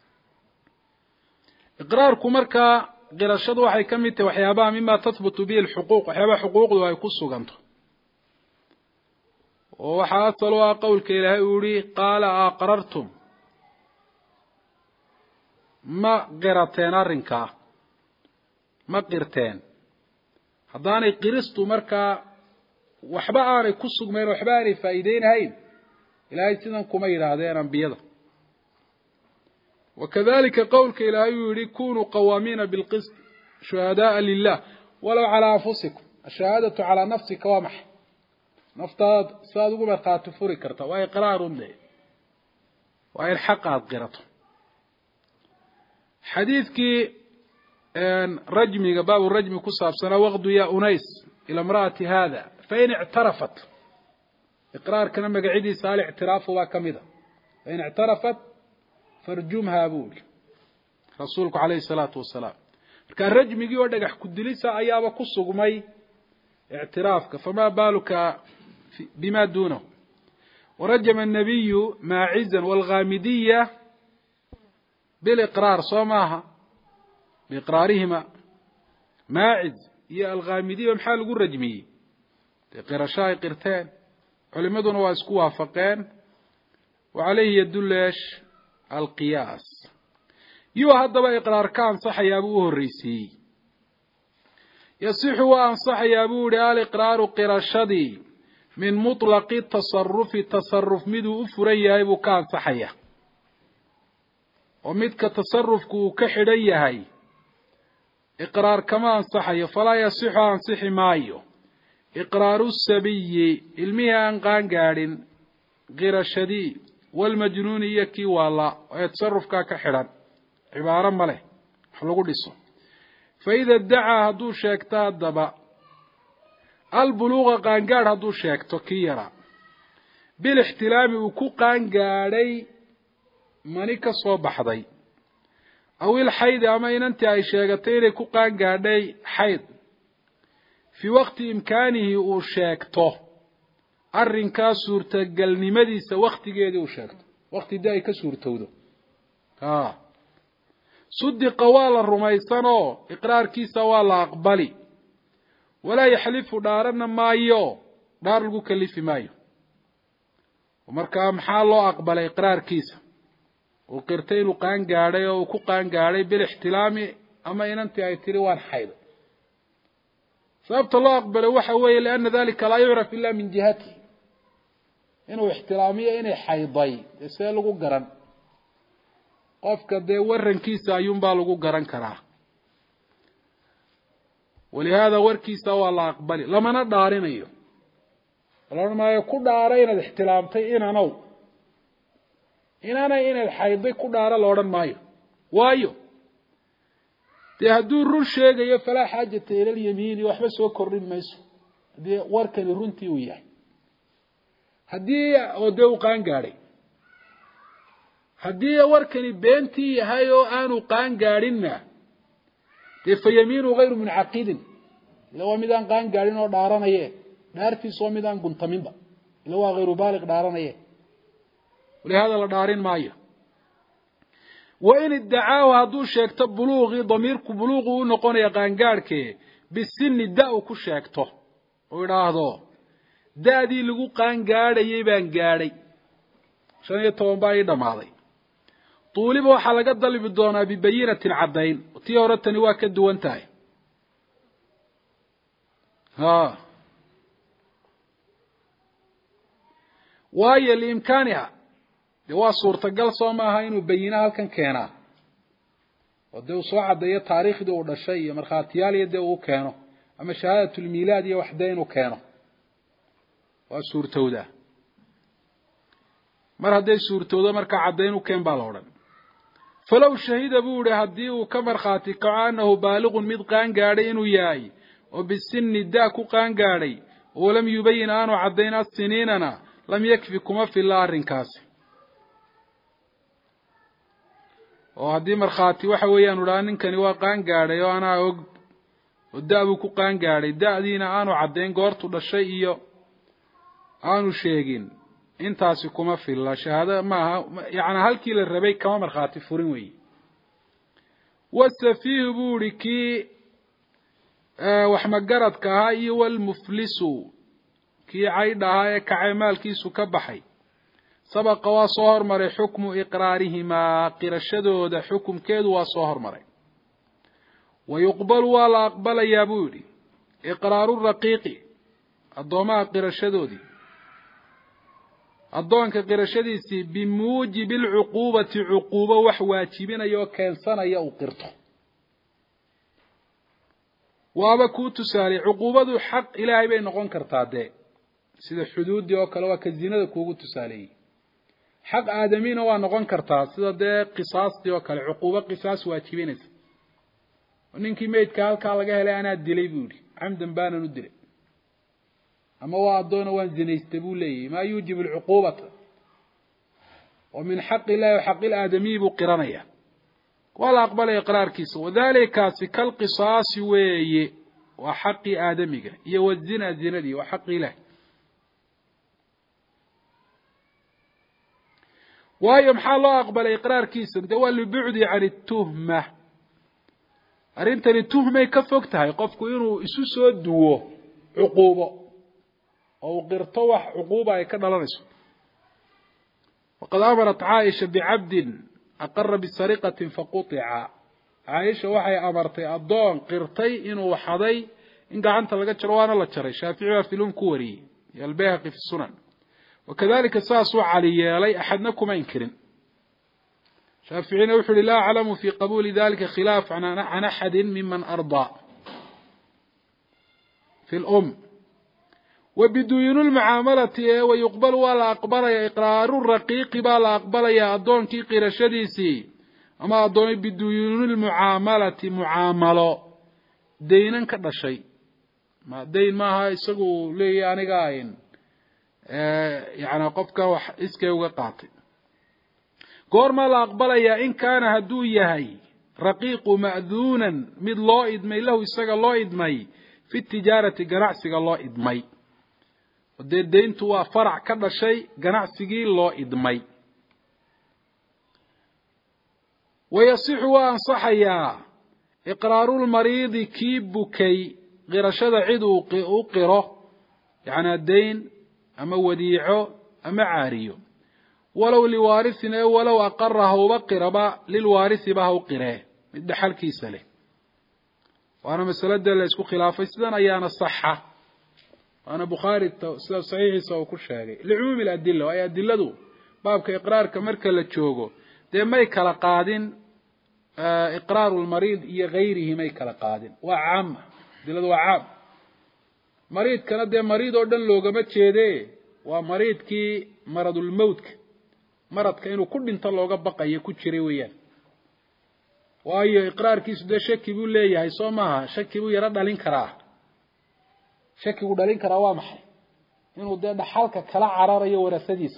إقراركم مركا غير الشد وحي كميت وحيابا مما تثبت به الحقوق وحيابا حقوق ويقصوا قمته وحاصلوا قول كإلهي يوري قال أقررتم ما قرتين الرنكا ما قرتين هداني قرستو مركا وحبا آني كسوا قمين وحبا آني فايدين هين إلهي سيدان كما يرادين أنبياء وكذلك قولك إلهي يريد كونوا قوامين بالقسط شهداء لله ولو على أنفسكم الشهادة على نفسك ومح نفترض صادقوا مرقات فريكرتا وهي قرار له وهي الحق قرته حديثك رجمي باب الرجم كساب سنة وغدو يا أنيس إلى امرأة هذا فإن اعترفت إقرار كان مقعدي سال اعترافه وكمذا فإن اعترفت فرجمها أبول رسولك عليه الصلاة والسلام كان رجمي يقول لك كدليسا أيام قصة قمي اعترافك فما بالك بما دونه ورجم النبي ماعزا والغامدية بالإقرار صوماها بإقرارهما ماعز يا الغامدية ومحال يقول رجمي قرشاي قرتين علماء واسكوا وافقين وعليه يدل القياس هذا إقرار كان صح يا أبوه الرئيسي يصح وأن صح يا أبوه الإقرار قرشدي من مطلق تصرف مدو أفريا يبو كان صحيا ومدك تصرف كحريا هاي إقرار كمان صحيا فلا يصح أن صح مايو إقرار السبي المياه أنقان قارن غير الشديد والمجنون يكي والله ويتصرف كحران عبارة ماله حلقوا لسه فإذا ادعى هدو شاكتا الدبا البلوغ قانقار هدو شاكتو كيرا بالاحتلام وكو قانقاري مانيكا صوب حضي أو الحيض أما إن أنت أي شاقتين كقان قادي حيض في وقت إمكانه أشاكته أرن كاسور تقلني مديس وقت قيدي أشاكته وقت داي كسور تودو صدق والا الرميسانو إقرار كيسا والا أقبلي ولا يحلف دارنا مايو دار لغو كليفي مايو ومركا محالو أقبل إقرار كيسا وقرتين قان قاري وكو قان قاري بالاحتلام أما إن أنت أيتري وان حيض سببت الله أقبل وحوي لأن ذلك لا يعرف إلا من جهته إنه احترامية إنه حيضي يسألوا قرن قفك دي ورن كيسا ينبالوا قرن كراه ولهذا وركيسا والله أقبل لما ندارين أيوه لما يكون دارين الاحتلامتي إنا نو إنا الحيضي كون دارا لورن مايو وايو تهدو الرون شيء فلا حاجة إلى اليمين وحبس وكرين ميسو دي وركن رونتي وياه هدي ودو قان قاري هدي وركن بنتي هايو آنو قان قارينا دي فيمين غير منعقد لو ميدان قان قارين وداران ايه دارتي سو ميدان قنطمين لو غير بالغ داران ايه ولهذا لدارين مايا وإن ادعاوا هدو شاكتا بلوغي ضميركو بلوغو نقون يقان قاركي بالسن الداو كو شاكتو ويراهدو دادي لغو قان قاري يبان قاري شان يتوان باي دماضي طولب وحلقات دالي بدونا ببينة عدين وتيورتني واكد وانتاي واي لإمكانها waa suurtagal soo maaha inuu bayina halkan keenaa wadoo soo cadeeyo taariikhda uu dhashay iyo marxaatiyaaliyada uu keeno ama shahaadatul miilaad iyo waxdeen uu keeno waa suurtowda mar haday suurtowdo marka cadeyn uu keen baa la oran falaw shahida buuri hadii uu ka marxaati kaanahu baaliqun mid qaan gaaray inuu yahay oo bisinni daa ku qaan gaaray oo lam yubayin aanu cadeyna siniinana lam yakfi kuma fil arrinkaasi oo hadii marxaati waxa weeyaan uu ninkani waa qaan gaaray oo ana og wadaabu ku qaan gaaray daadiina aanu cadeyn goortu dhashay iyo aanu sheegin intaasi kuma filla shahaada maaha yaani halkii la rabay kama marxaati furin weey wasafihu buriki wax magaradka ha iyo wal muflisu ki aydaha ee kacaymalkiisu ka baxay سبق وصهر مري حكم إقرارهما قرشدود حكم كيد وصهر مري ويقبل ولا أقبل يا بودي إقرار الرقيق الضماء قرشدودي الضوان كقرشديسي بموجب العقوبة عقوبة وحواتبين يو كان سنة يو قرطه وابكو تسالي عقوبة حق إلهي بين نقون كرتادي سيد الحدود دي وكالوا كالزينة كوغو تسالي حق آدمين waa noqon kartaa sida de qisaastii oo kale cuquba qisaas waajibinaysa ninkii meedka halka laga helay ana dilay buuri amdan baana u dilay ama waa doona waan zinaystay buu leeyahay ma yuujib alcuqubata wa min haqq illa haqq aladami bu qiranaya wala aqbala iqrarkiisa wadalika sikal qisas weeye wa haqqi aadamiga iyo wazina zinadi wa haqqi ilahi waayo maxaa loo aqbalay iqraarkiisa inta waa libudi can tuhma arintani tuhmay ka fog tahay qofku inuu isu soo duwo cuqubo oo qirto wax cuquba ay ka dhalanayso waqad amarat Aisha bi'abd aqarra bisariqatin faquti'a Aisha waxay amartay adoon qirtay inuu xaday in gacanta laga jaro waana la jaray Shaafici filum ku wariyay yalbayhaqi fi sunan وكذلك ساسو علي لي أحدنكم إنكرن شافعين وحول لا أعلم في قبول ذلك خلاف عن أحد ممن أرضى في الأم وبدون المعاملة ويقبل ولا أقبل إقرار الرقيق بلا أقبل يا أدون كي قير شديسي أما أدون بدون المعاملة معاملة دينا كذا شيء ما دين ما هاي سقو لي يعني قاين يعني قفك إسكي وقاطي قور ما لا أقبل يا إن كان هدو يهي raqiiqu ma'duunan mid loo idmay lahu isaga loo idmay fi tijaarati ganacsiga loo idmay dee deyntu waa farac ka dhashay ganacsigii loo idmay wayasixu waa ansaxayaa iqraarulmariidi kii bukay qirashada cid u qiro yacnaa deyn ama wadiico ama caariyo walow liwaarisin ee walow aqara hauba qiraba lilwaarisiba ha u qiree mid dhaxalkiisa leh waana masaladee la isku khilaafay sidan ayaana saxa waana bukhaari sida saxiixiisa uu ku sheegay licumuumi aladila waayo adiladu baabka iqraarka marka la joogo dee may kala qaadin iqraaru lmariid iyo gayrihi may kala qaadin waa caama adiladu waa caam mariidkana dee mariid oo dhan loogama jeede waa mariidkii maradulmowtka maradka inuu ku dhinto looga baqayo ku jiray weeyaan waayo iqraarkiisu dee shaki buu leeyahay soo maaha shaki buu yaro dhalin karaa shakigu dhalin karaa waa maxay inuu dee dhaxalka kala cararayo warasadiisa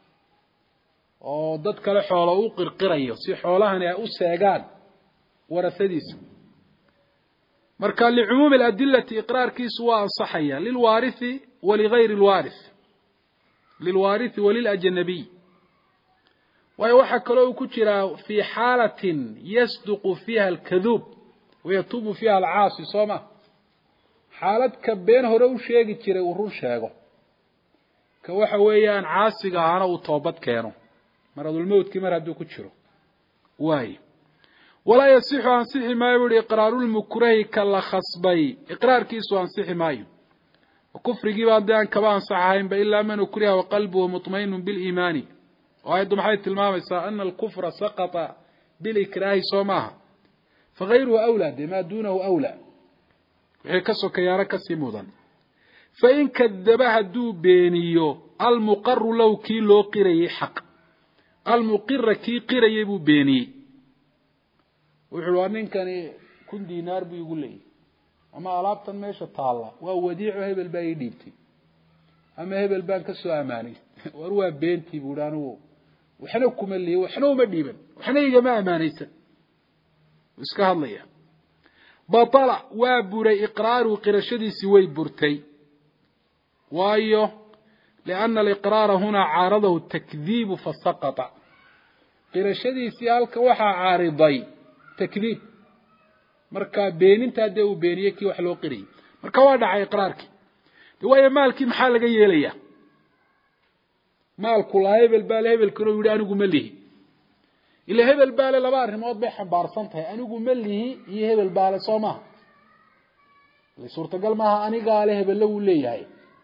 oo dad kale xoolo u qirqirayo si xoolahani ay u seegaan warasadiisa marka licumuumi aladilati iqraarkiisu waa ansaxaya lilwaarithi waligayri lwaarith lilwaarithi walilajnabiy waayo waxaa kaloo uu ku jiraa fii xaalatin yasduqu fiiha alkaduub wayatuubu fiiha alcaasi soo ma xaalad ka been hore u sheegi jiray uu run sheego ka waxa weeyaan caasiga ahana uu toobad keeno maradulmowtkii mar hadduu ku jiro waayo walaa yasixu ansixi maayo buuhi iqraarulmukrahi ka la khasbay iqraarkiisu ansixi maayo kufrigii baa dee aan kaba ansaxahaynba ilaa man ukriha waqalbuhu muطmainu biliimaani oo ayaddu maxay tilmaamaysaa ana alkufra saqata bilikraahi soo maaha fagayruhu awlaa dee maa duunahu awlaa wixii ka sokayaaro kasii mudan fain kadaba hadduu beeniyo almuqaru low kii loo qirayay xaq almuqira kii qirayay buu beeniyey wuxuu waa ninkani 1,000 diinaar buu igu leeyahy ama alaabtan meesha taalla waa wadiico hebel baa ii dhiibtay ama hebel baan ka soo amaanay war waa beentii buu anigu waxna kuma leeyahay waxna uma dhiiban waxna igama amaanaysan iska hadlaya batala waa buray iqraaru qirashadiisi way burtay waayo lianna aliqraara huna caaradahu takdiibu fasaqata qirashadiisii halka waxaa caariday takdiib marka beenintaa dee uu beeniyey kii wax loo qirayay marka waa dhacay iqraarkii de waayo maalkii maxaa laga yeelayaa maalku laa hebel baale hebelkano yidhi anigu ma lihi ila hebel baale laba arrimood bay xambaarsan tahay anigu ma lihi iyo hebel baale soo maaha la suurtagal maaha anigaa le hebelle wuu leeyahay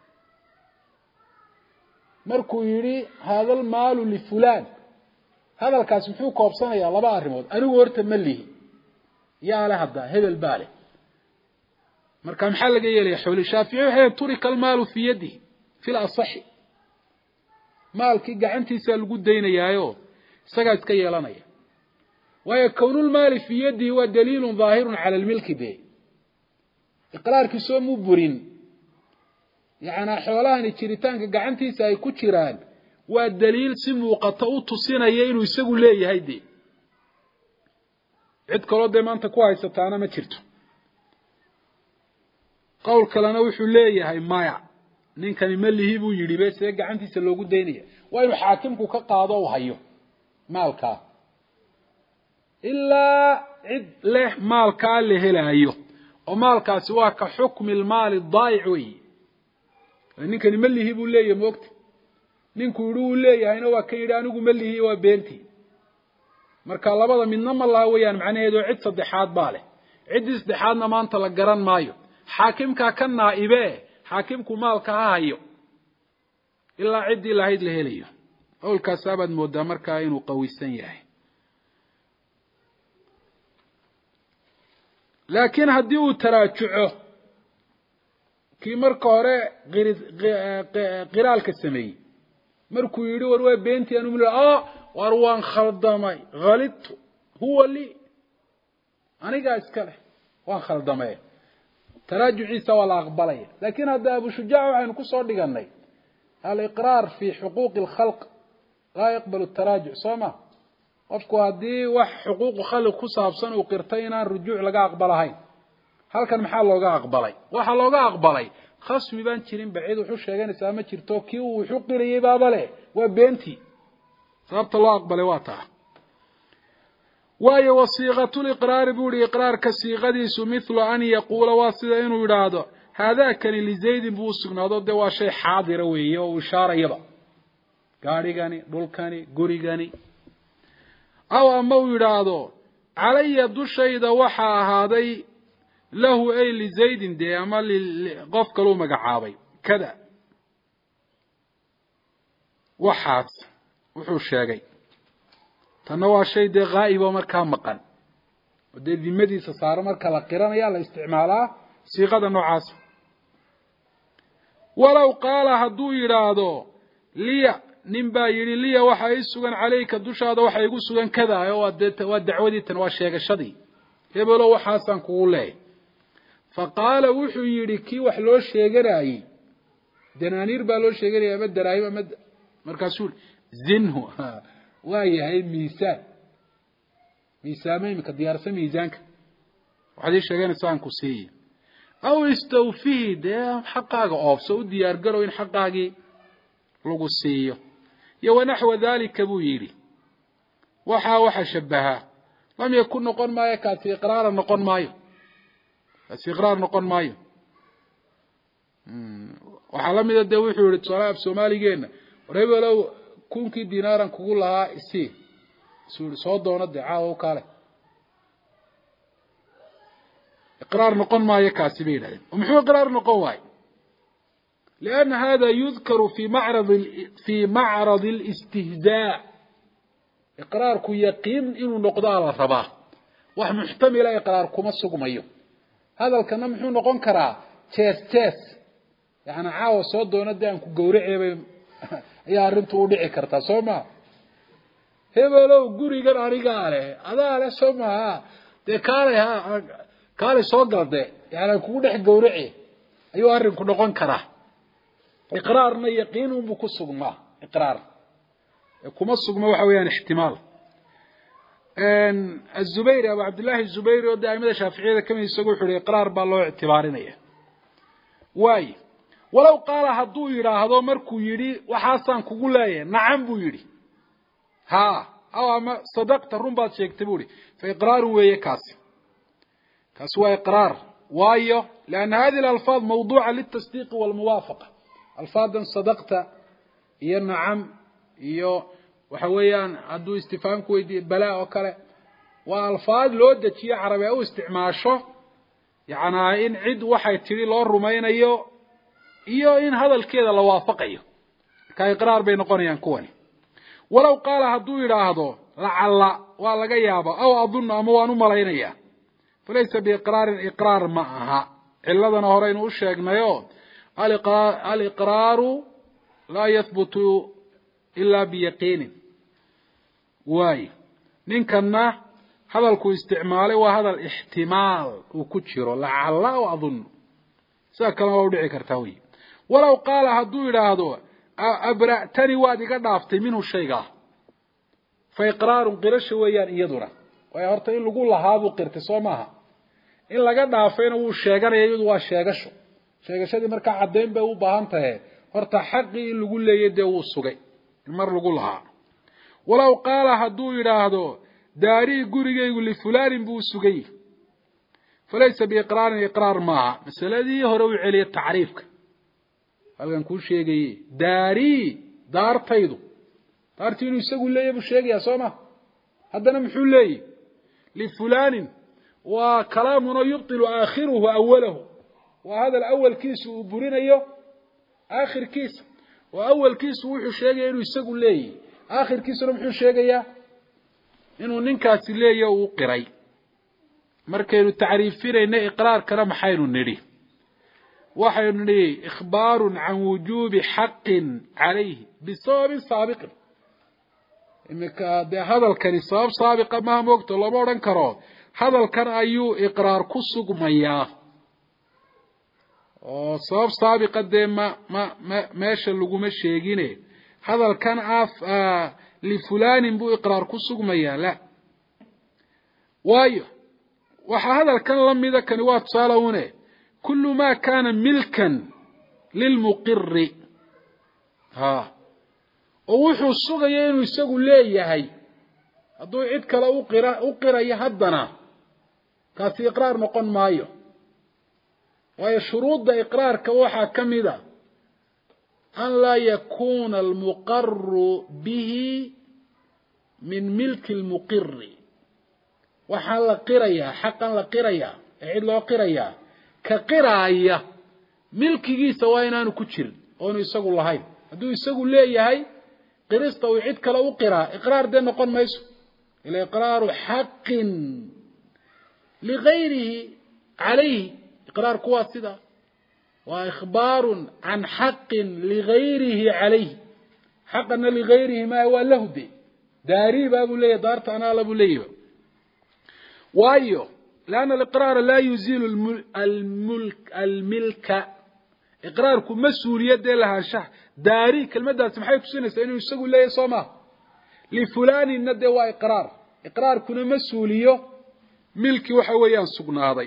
markuu yidhi hada almaalu lifulaan hadalkaas muxuu koobsanayaa laba arrimood anigu horta ma lihi yaa le hadda hebel baale marka maxaa laga yeelaya xooli shaafici waxay turika almaalu fi yadihi fi lasaxi maalkii gacantiisa lagu daynayaayo isagaa iska yeelanaya waayo kownulmaali fi yadihi waa daliilun daahirun cala almilki be iqraarkiisoo muu burin yacnaa xoolahani jiritaanka gacantiisa ay ku jiraan waa daliil si muuqato u tusinaya inuu isagu leeyahay de cid kaloo dee maanta ku haysataana ma jirto qowl kalena wuxuu leeyahay maya ninkani ma lihi buu yidhi be see gacantiisa loogu daynaya waa inuu xaakimku ka qaado u hayo maalkaa ilaa cid leh maalkaa la helaayo oo maalkaasi waa ka xukmi lmaali daayic weyi ninkani ma lihi buu leeyahay moogta ninkuu yidhi uu leeyahayna waa ka yidhi anigu ma lihi waa beentii marka labada midna ma laha weeyaan macnaheedu cid saddexaad baa leh ciddii saddexaadna maanta la garan maayo xaakimkaa ka naa'ibe xaakimku maalka ha hayo ilaa ciddii lahayd la helayo qowlkaas abaad moodaa markaa inuu qawisan yahay laakiin haddii uu taraajuco kii marka hore qiraalka sameeyey markuu yidhi war waa beentii anu war waan khaldamay khalidtu huwa lii anigaa iska leh waan khaldamay taraajuciisa waa la aqbalaya laakiin hadda abu shujaac waxaynu ku soo dhiganay aliqraar fi xuquuqi alkhalq laa yaqbalu taraajuc soo ma qofku haddii wax xuquuqu khaliq ku saabsan uu qirtay inaan rujuuc laga aqbalahayn halkan maxaa looga aqbalay waxa looga aqbalay khasmi baan jirin bacid wuxuu sheeganaysaa ma jirto kii uu wuxuu qirayay baaba leh waa beenti sababta loo aqbalay waa taa waayo wasiiqatul iqraar buuri iqraarka siiqadiisu mithlu an yaqula waa sida inuu yiraahdo haadaakani li zayd buu sugnaado de waa shay xaadira weeye oo ishaarayaba gaarigani dhulkani gurigani aw ama uu yiraahdo calaya dushayda waxa ahaaday lahu ay li zayd de ama qof kale uu magacaabay kada waxaas wuxuu sheegay tan waa shay de ghaib oo markaa maqan oo de dimadiisa saar marka la qiranaya la isticmaalaa siiqada noocaas walaw qaala haduu yiraahdo liya ninba yiri liya waxa ay sugan calayka dushaada waxa igu sugan kada oo waa dacwadii tan waa sheegashadii hebelo waxaasan kugu leeyahay faqala wuxuu yiri kii wax loo sheeganayay danaaniir baa loo sheeganayay ama daraahim ama markaasuu zinhu waa yahay miisaan ka diyaarsan miisaanka waxay sheeganaysaa ku siiyay aw istawfid xaqaaga oofso u diyaar garo in xaqaagi lagu siiyo iyo wanaxwa dalika buu yiri waxa shabaha lam yakun noqon maayo ka iqraar noqon maayo iqraar noqon maayo waxa la mid ah wuxuu yiri salaaf Soomaaligeena reebalow kunkii dinaaran kugu lahaa isi soo doona dacaaw kale iqraar noqon maayo kaasi beeyahay muxuu iqraar noqon waay لأن هذا يذكر في معرض الاستهزاء إقرارك يقين إنه نقضاء على الرباه ومحتمل إقراركم السقمية هذا الكلام محو نقون كرا تيس يعني عاو صوت وندي أنكو قورعي يا رنتو ودعي كرتا سوما هبلو قوري قر أريقاله هذا على سوما دي كالي صوت دي يعني كو دعي قورعي أيو أرنكو نقون كرا إقرارنا يقين بكو السقمة إقرار كما السقمة وحويان احتمال الزبيري أبو عبد الله الزبيري ودائما شافعية كما يسقوا حري إقرار بالله اعتبارنا واي ولو قال هدو يرى هذا مركو يري وحاسان كقولايه نعم بو يري ها أو أما صدقت الرنبات يكتبولي فإقرار ويكاس كسوا إقرار وايو لأن هذه الألفاظ موضوعة للتصديق والموافقة الفاظ صدقت يا نعم يو وحويان هدو استفهام كويدي بلاء وكله والفاظ لو دجيه عربي او استعماشه يعني ان عد waxay tiri loo rumaynayo iyo in hadalkeeda la waafaqayo ka iqraar bay noqonayaan kuwani walaw qaala haduu yiraahdo la'alla waa laga yaabo aw adunna ama waanu malaynaya falaysa bi iqraar ma aha ciladana hore inuu sheegnayo al-iqraaru la yathbutu illa bi yaqin واي نينكنا هذا الكو استعماله وهذا الاحتمال وكجيرو لعل واظن ساكن او دحي كرتاوي ولو قال هدو يراهدو ابرأتني وادي كدافتي منه شيغا فاقرار قرش ويان يدنا way horta in lagu lahaabo qirti Soomaha in laga dhaafayna uu sheeganayo waa sheegashadii marka cadeyn bay u baahan tahay horta xaqi in lagu leeyahay uu sugay mar lagu lahaa ولو قال هدو يراهدو داري غوريغيغو لفلان بو سغي فليس باقرار اقرار ما مسألة هره و عليه تعريفك halkan ku sheegay daari daartaydu daartiinu isagu leeyahay buu sheegaya Sooma hadana muxuu leeyahay li fulan wa kalaamuna yubtilu akhiruhu awwaluhu wa hada al-awwal kiisu burinayo aakhir kiis wa awwal kiisu wuxuu sheegay inuu isagu leeyahay آخر كيسنا محو شيغيا إنه ننكاسي ليه وقري مركينو التعريف فينا إقرار كلام حينو نري وحينو نري إخبار عن وجوب حق عليه بسبب سابق إنك هذا الكان السبب سابق ما موقت الله مورن كرو هذا الكان أيو إقرار كسوق مياه سبب سابق دي ما ماشا اللقو مشيغيني هذا الكان لفلان بو إقرار كسقميا لا وايو وهذا الكان لم إذا كان واتصالونه كل ما كان ملكا للمقر ووحو الصغي إنه يسقوا ليه هاي هدو عيد كلا أقرأ يهدنا كافي إقرار نقون مايو وهي شروط إقرار كوحا كمدا أن لا يكون المقر به من ملك المقر وحال قرية حقا لقرية عيد له قرية كقراية ملكي سواء أنه كتشل أو يسقوا الله هاي هدو يسقوا ليه هاي قرصت وعيد كلا إقرار ده نقول ما يسو إلى إقرار حق لغيره عليه إقرار كواسدة وإخبار عن حق لغيره عليه حقا لغيره ما هو له دي داري بابو ليه دارت أنا لابو ليه وايو لأن الإقرار لا يزيل الملك إقراركم مسؤولية دي لها شح داري كلمة دا سمحيه تسنة إنه يسقوا ليه صماه لفلان الندى إقرار كنا مسؤولية ملكي وحويان سقناضي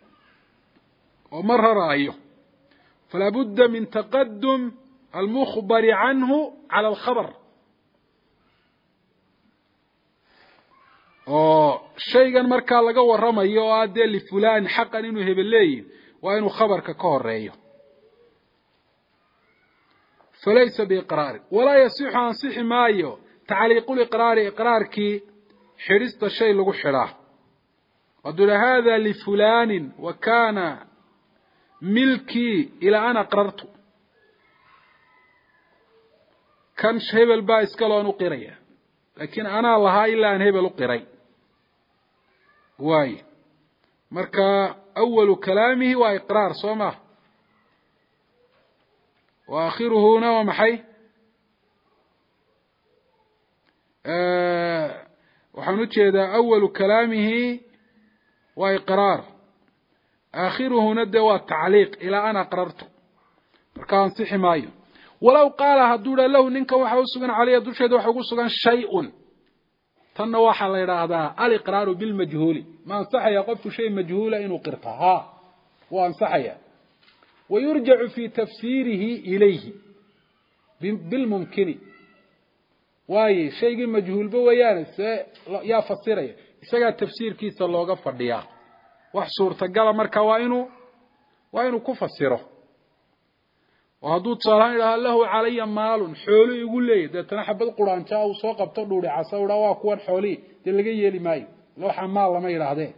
ومرة رأيه فلا بد من تقدم المخبر عنه على الخبر شيئا مركا لغا ورميه ادي لفلان حقا انه هبليه وانه خبرك كهوريو فليس بإقرار ولا يصح عن صح مايو تعليق الإقرار إقرارك حرست الشيء لغو حراه ودل هذا لفلان وكان ملكي إلى أنا أقررت كان هبل بايس كالون قرية لكن أنا الله إلا أن هبل قري واي مركا أول كلامه وإقرار صومه وآخره هنا ومحي وحنوتشي أول كلامه وإقرار آخره ندى والتعليق إلى أنا أقررت كان صحي مايو ولو قال هدولا له ننك وحوسقا عليه دوشيد وحوسقا شيء تنوح الله يرادا الإقرار بالمجهول ما انصح يقف شيء مجهول إنه قرطها وانصح ويرجع في تفسيره إليه بالممكن واي شيء مجهول بويان يا فسيريه isaga tafsiirkiisa looga fadhiyaa wax suurtagal marka waa inuu ku fasiro وهدو تصالحان إلى الله علي مال حولي يقول لي ده تنحبت قرآن جاء وسوق بتدوري عصا وروا كون حولي تلقي يلي ماي لو حمال ما يرهده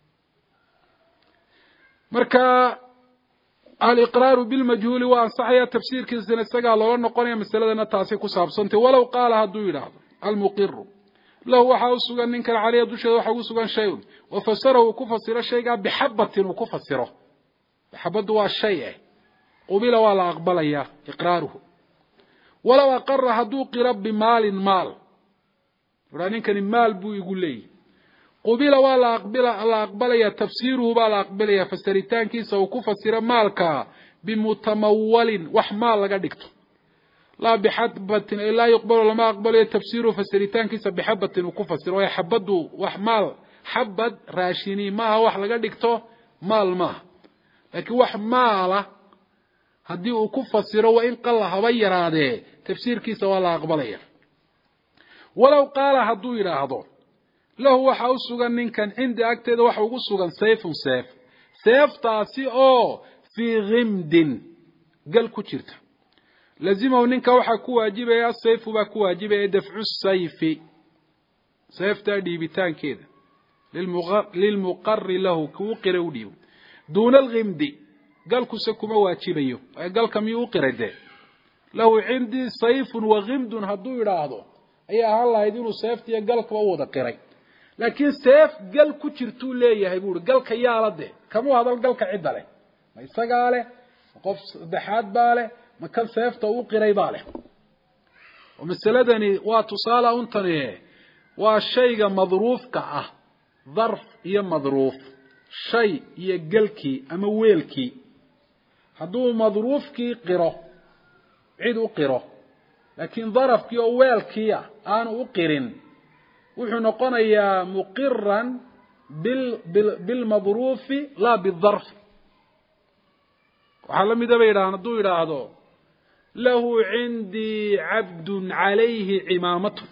مركا الإقرار بالمجهول وأنصحيا تفسير كذا سجى الله نقول مسألة نتاسي كسابسنت ولو قال هدو إلى المقر له حوسق أنك العلي دوش له حوسق شيء وفسره وكفسر شيء بحبة وكفسره بحبة هو الشيء قبل ولا أقبل يا إقراره ولو أقر هدو قرب مال ورانين كان المال بو يقول لي قبل ولا أقبل يا تفسيره ولا أقبل يا فسرتان كيسا وكفسر مالك بمتمول وحمال لقدكته لا بحبة لا يقبل لما أقبل تفسيره فسرتان كيسا بحبة وكفسر وهي حبده وحمال حبد راشيني ما هو وحلقة دكتو مال ما لكن وحماله هدي وكفسر وإن قل هبير هذا تفسير كيسا ولا أقبليه ولو قال هدو إلى هدو له وحاو سوغان من كان عندي أكتد وحاو سوغان سيف تاسي في غمد قال كتيرت لازمه ننكا وحا كواجب يا السيف وكواجب يدفع السيف سيف تادي بتان كده للمقر له كوقر وديو دون الغمد قال كسكما واجبيه قال كم يوقر ده له عندي سيف وغمد هدو يراهدو اي الله يديرو سيفتي قال كما ودا قري لكن سيف قال كجرتو ليهي بور قال كيالده كما هذا قال كعدله ما يسقاله قف دحاد باله ما كان سيفته او قري باله ومسلدني واتصاله انتني والشيء مظروف كاه ظرف هي مظروف شيء هي قلكي اما ويلكي هدو مظروفكي قرو عيد قرو لكن ظرف كي أول كي أنا أقرن وحنا قنايا مقرا بالمظروف لا بالظرف وحلم إذا بيران الضوء هذا له عندي عبد عليه عمامته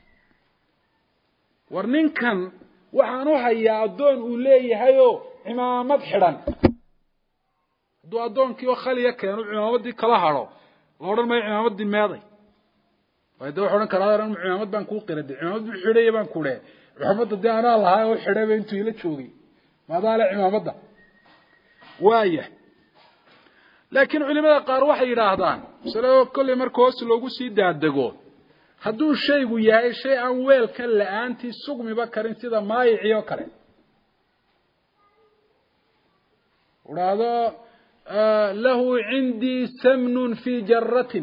ورنين كان وحانو هيا أدون أولي هيو عمامات حران دو أدون كيو خالي يكيانو عمامات دي كلاهارو لورن ما عمامات دي ماضي ويدو حران كلاهاران عمامات بان كو قردي عمامات بحرية بان كوري عمامات دي أنا الله وحرية بان تويلة شوغي ماذا على عمامات دا وايه لكن علماء قار waxay yiraahdaan soo kulli markoos loogu sii daadago haduu shaygu yahay shay aan weelka la'aanti sugmiba karin sida maayiciyo kale waraado lahu indi samnun fi jarratin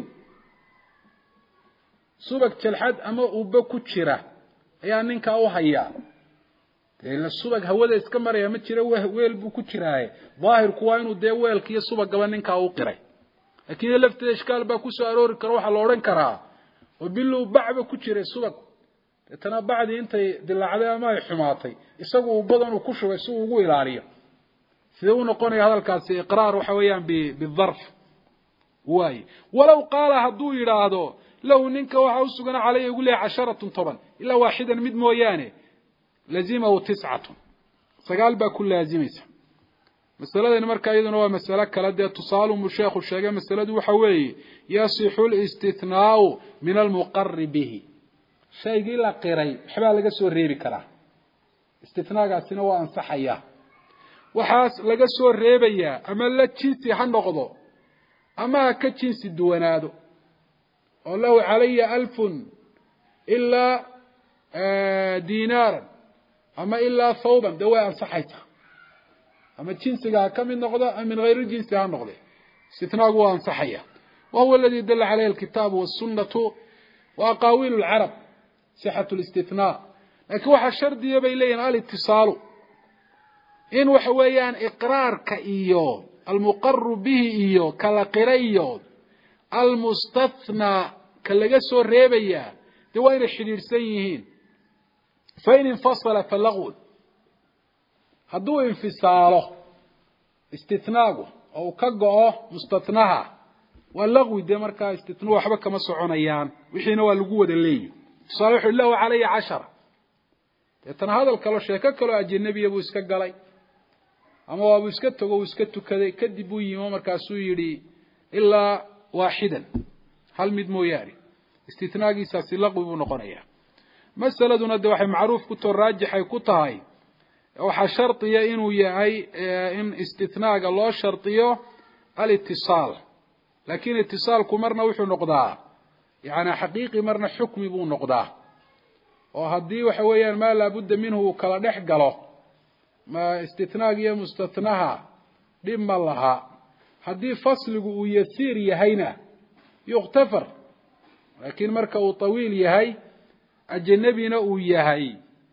subak jalhad ama uba ku jira ayaa ninka u hayaa ila subag hawada iska maraya ma jira weel buu ku jiraaye daahirku waa inuu de weelkiyo subag gaba ninka uu qiray laakiin lafteeda iskaal baa ku soo aroori karo waxa la oran karaa oo bilow bacba ku jiray subag tana bacdi intay dilaacday ama ay xumaatay isagu uu badan uu ku shubay si uu ugu ilaaliyo sida uu noqonay hadalkaasi iqraar waxa weeyaan bi-dharf waay walaw qaala haduu yiraahdo law ninka waxa uu sugan calay ugu leeyahay 10 toban ila waaxidan mid mooyaane لازمه 9 سقال با كل لازميسه مساله marka iyaduna waa mas'ala kala de tusaalo musheekhu sheegay masaladu waxa weeye yasihu al-istithnaa'u min al-muqarr bihi shaygi la qiray waxba laga soo reebi karaa istithnaagasina waa ansaxaya waxaas laga soo reebaya ama la jinsi ha noqdo ama ka jinsi duwanaado oo law alayya 1000 illa dinar أما إلا ثوبا دواء صحيته أما جنسها كم النقضة أم من غير جنسها النقضة استثناء هو صحية وهو الذي دل عليه الكتاب والسنة وأقاويل العرب صحة الاستثناء لكن واحد الشرط يبي لين الاتصال إن وحويان إقرار كإيو المقر به إيو كالقريو المستثنى كاللقسو الريبية دوين الشرير سيهين فإن انفصل فاللغو هدو انفصاله استثناءه أو كقعه مستثناها واللغو دي مركا استثناء وحبك ما سعونيان وحين هو اللقوة اللي صالح الله علي 10 يتنا هذا الكلام شيكا كلو أجنبي أبو اسكا قالي أما أبو اسكا تقو اسكتو كدبو يما مركا سويري إلا واحدا هل مدمو ياري استثناء ساسي اللغو بنقنيا مسألة ندى وحي معروف كتو الراجح كتاهي وحا شرطية إنو يعي إن استثناء الله شرطية الاتصال لكن اتصال كمرنا وحو نقضاه يعني حقيقي مرنا حكمي بو نقضاه وهدي وحويا ما لابد منه كلا نحقله ما استثناء مستثناها لما الله هدي فصل ويسير يهينا يغتفر لكن مركه طويل يهي أجنبينا وياهي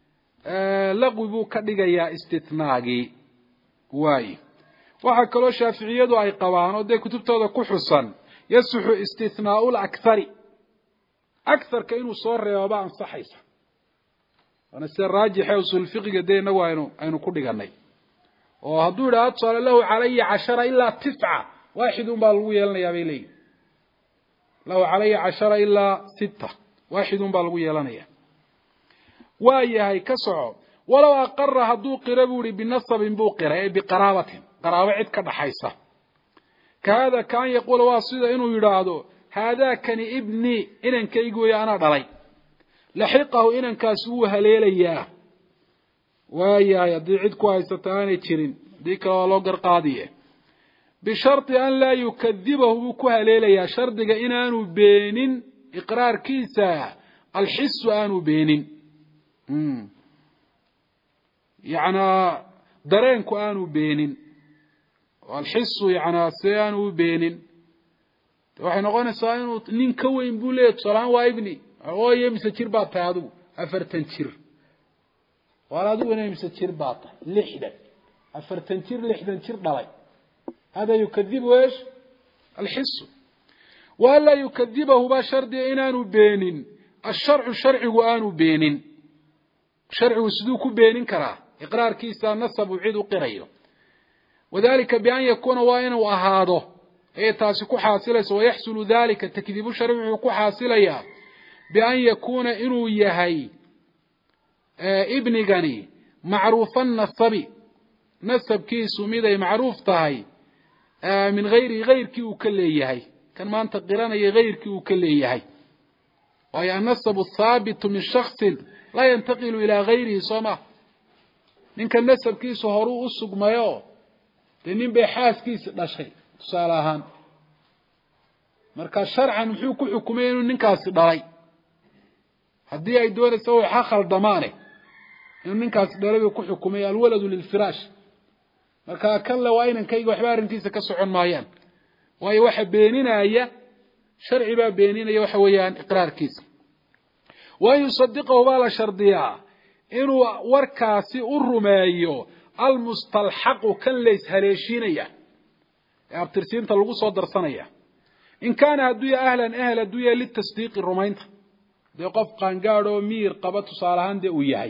لغو كدغيا استثناغي واي waxa kale shaafiiciyadu ay qabaan oo de kutubtooda ku xusan yasuhu istithnaa'u al-akthari aktharka inuu soo reebo aan saxaysa ana si raajix usul fiqiga deena aynu ku dhiganay oo haduu yiraahdo sallallahu alayhi 10 illa 9 واحد baa lagu yeelanayaa bay leeyahay law alayhi 10 illa 6 واحد baa lagu yeelanaya waayahay ka soco walaw aqarra haduu qiraburi binasabin buu qiray biqarabatin qaraabo cid ka dhaxaysa kaada kan yaqul waasida inuu yiraahdo hada kan ibni inankaygu yaa ana dhalay lahiqahu inankaas uu haleelaya waayahay hadii cid ku haysata aanay jirin dika loo garqaadiye بشرط أن لا يكذبه كهليليا شرطك إنانو بينين إقرار كيسا الحس آنو بينين يعني درينكو آنو بينين والحس يعني سيانو بينين وحين قلنا سيانو نين كوين بوليت صلان وابني هو يمسا تشير هادو أفرتن تشير وهذا هو يمسا تشير باطا لحدا أفرتن تشير لحدا تشير دلاي هذا يكذب ايش الحس وألا يكذبه بشرط إنان بين الشرع شرع بين شرع سدوك بين كراه إقرار كيسا نصب وعيد قريه وذلك بأن يكون وإن وأهاده أي تاسكو حاصلة ويحصل ذلك تكذيب الشرع حاصلة بأن يكون إنو يهي ابن غني معروفا نصب كيسو ميدي معروف تهي من غير كي وكليهي كان ما أنت قرانا غير كي وكليهي وهي النصب الثابت من شخص لا ينتقل إلى غيره صمه من كان نصب كيسو هرو أسق مايو لأنين بيحاس كيس داشي تصالحان marka sharcan wuxuu ku xukumay inuu ninkaasi dhalay hadii ay doonayso waxa khaldamaane inuu ninkaasi dhalay ku xukumay alwaladu lilfiraash marka kala waa inaan kayga waxba arintiisa ka socon maayaan way waxa beeninaya sharci ba beeninaya waxa weeyaan iqraarkiisa way yusaddiqo wala shardiya inuu warkaasi u rumeeyo almustalhaq kan leys haleeshinaya ee abtirsiinta lagu soo darsanaya إن كان هدوية أهلا هدوية للتصديق الرومين دي قف قانقارو مير قبط صالحان دي وياهي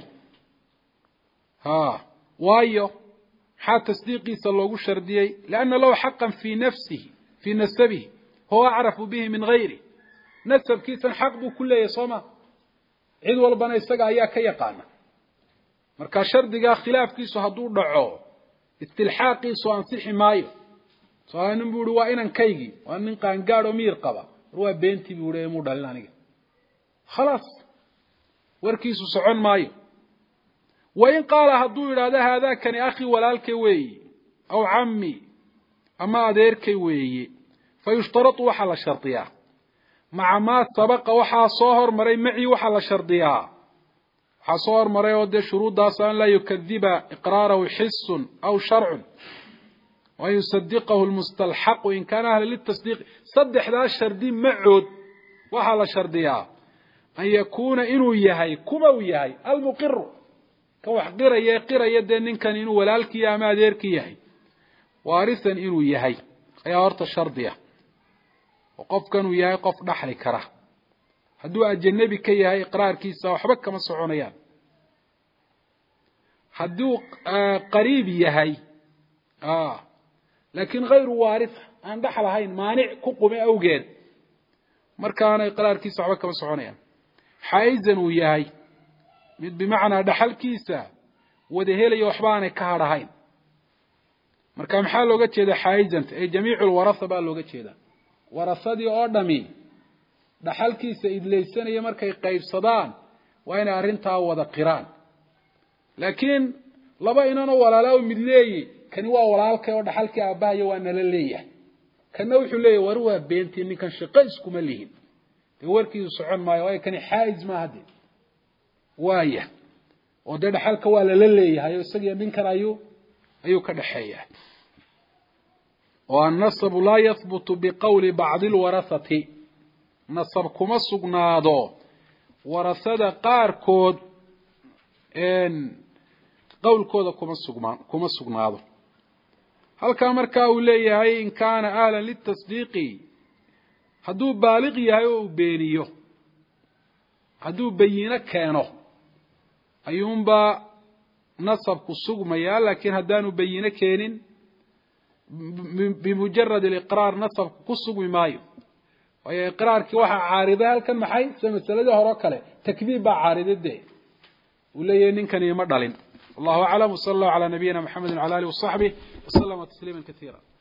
وايو حال تصديقي صلوه الشرديي لأن له حقا في نفسه في نسبه هو أعرف به من غيره نسب كيسا حق بو كله يصوما عيد والبنا يستقع إياك يقانا مركا شردقا خلاف كيسو هدور دعوه استلحاق كيسو أنصيحي مايو سواء نقول وإن كيجي وإن كان قارو مير قبا روى بنتي بيقول مو دلنا خلاص وركيس سعون ماي وإن قال هدو هذا كان أخي ولا الكوي أو عمي أما أدير كوي فيشترط وحل الشرطية مع ما سبق وحا صهر مري معي وحل الشرطية حصور مري ودي شروط داسان لا يكذب إقراره حس أو شرع ويصدقه المستلحق وإن كان أهل للتصديق صدح ذا الشردين معود وحال الشردية أن يكون إنو يهي كما يهي المقر كوحقر يقر يدين إن كان إنو ولالك يا ما ديرك يهي وارثا إنو يهي أي أرط الشردية وقف كانوا يهي قف نحل كره هدو الجنبي كي يهي إقرار كيسا وحبك كما الصعونيان هدو قريب يهي لكن غير وارث أن دحل هين مانع كقوم أوجد مركانا إقرار كيسا وحبك مسعونيا حايزا وياهي بمعنى دحل كيسا ودهيلي وحباني كهر هين مركا محال لوغا جيدا حايزا أي جميع الورثة بقى لوغا جيدا ورثة دي أردمي دحل كيسا إدليسان هي مركا يقايب صدان وين أرنتها وذا قران لكن لبا إنانا ولا لاو مدلي كان هو walaalkay oo dhaxalkii aabahay waana la leeyahay kana wuxuu leeyahay war waa beentii ninkan shaqays kuma lihin warkiisu socon maayo ay kan xaayiz ma hadi waaya oo dhaxalka waa la leeyahay isaga ninkan ayuu ka dhaxeeyaa oo an-nasab la yathbutu biqawli ba'd al-warathati nasab kuma sugnaado warasada qaarkood qowlkooda kuma sugnaado halka marka uu leeyahay in kaana ahlan litasdiiqi haduu baaliq yahay oo beeniyo haduu bayina keeno ayuunba nasab ku sugmaya laakiin hadaanu bayina keenin bimujarrad al-iqrar nasab ku sugmi maayo way iqrarki waxa caarida halkan maxay masalada hore kale takdiib ba caaridade uu leeyahay ninkani ma dhalin الله أعلم وصلى الله على نبينا محمد وعلى آله وصحبه وسلم تسليما كثيرا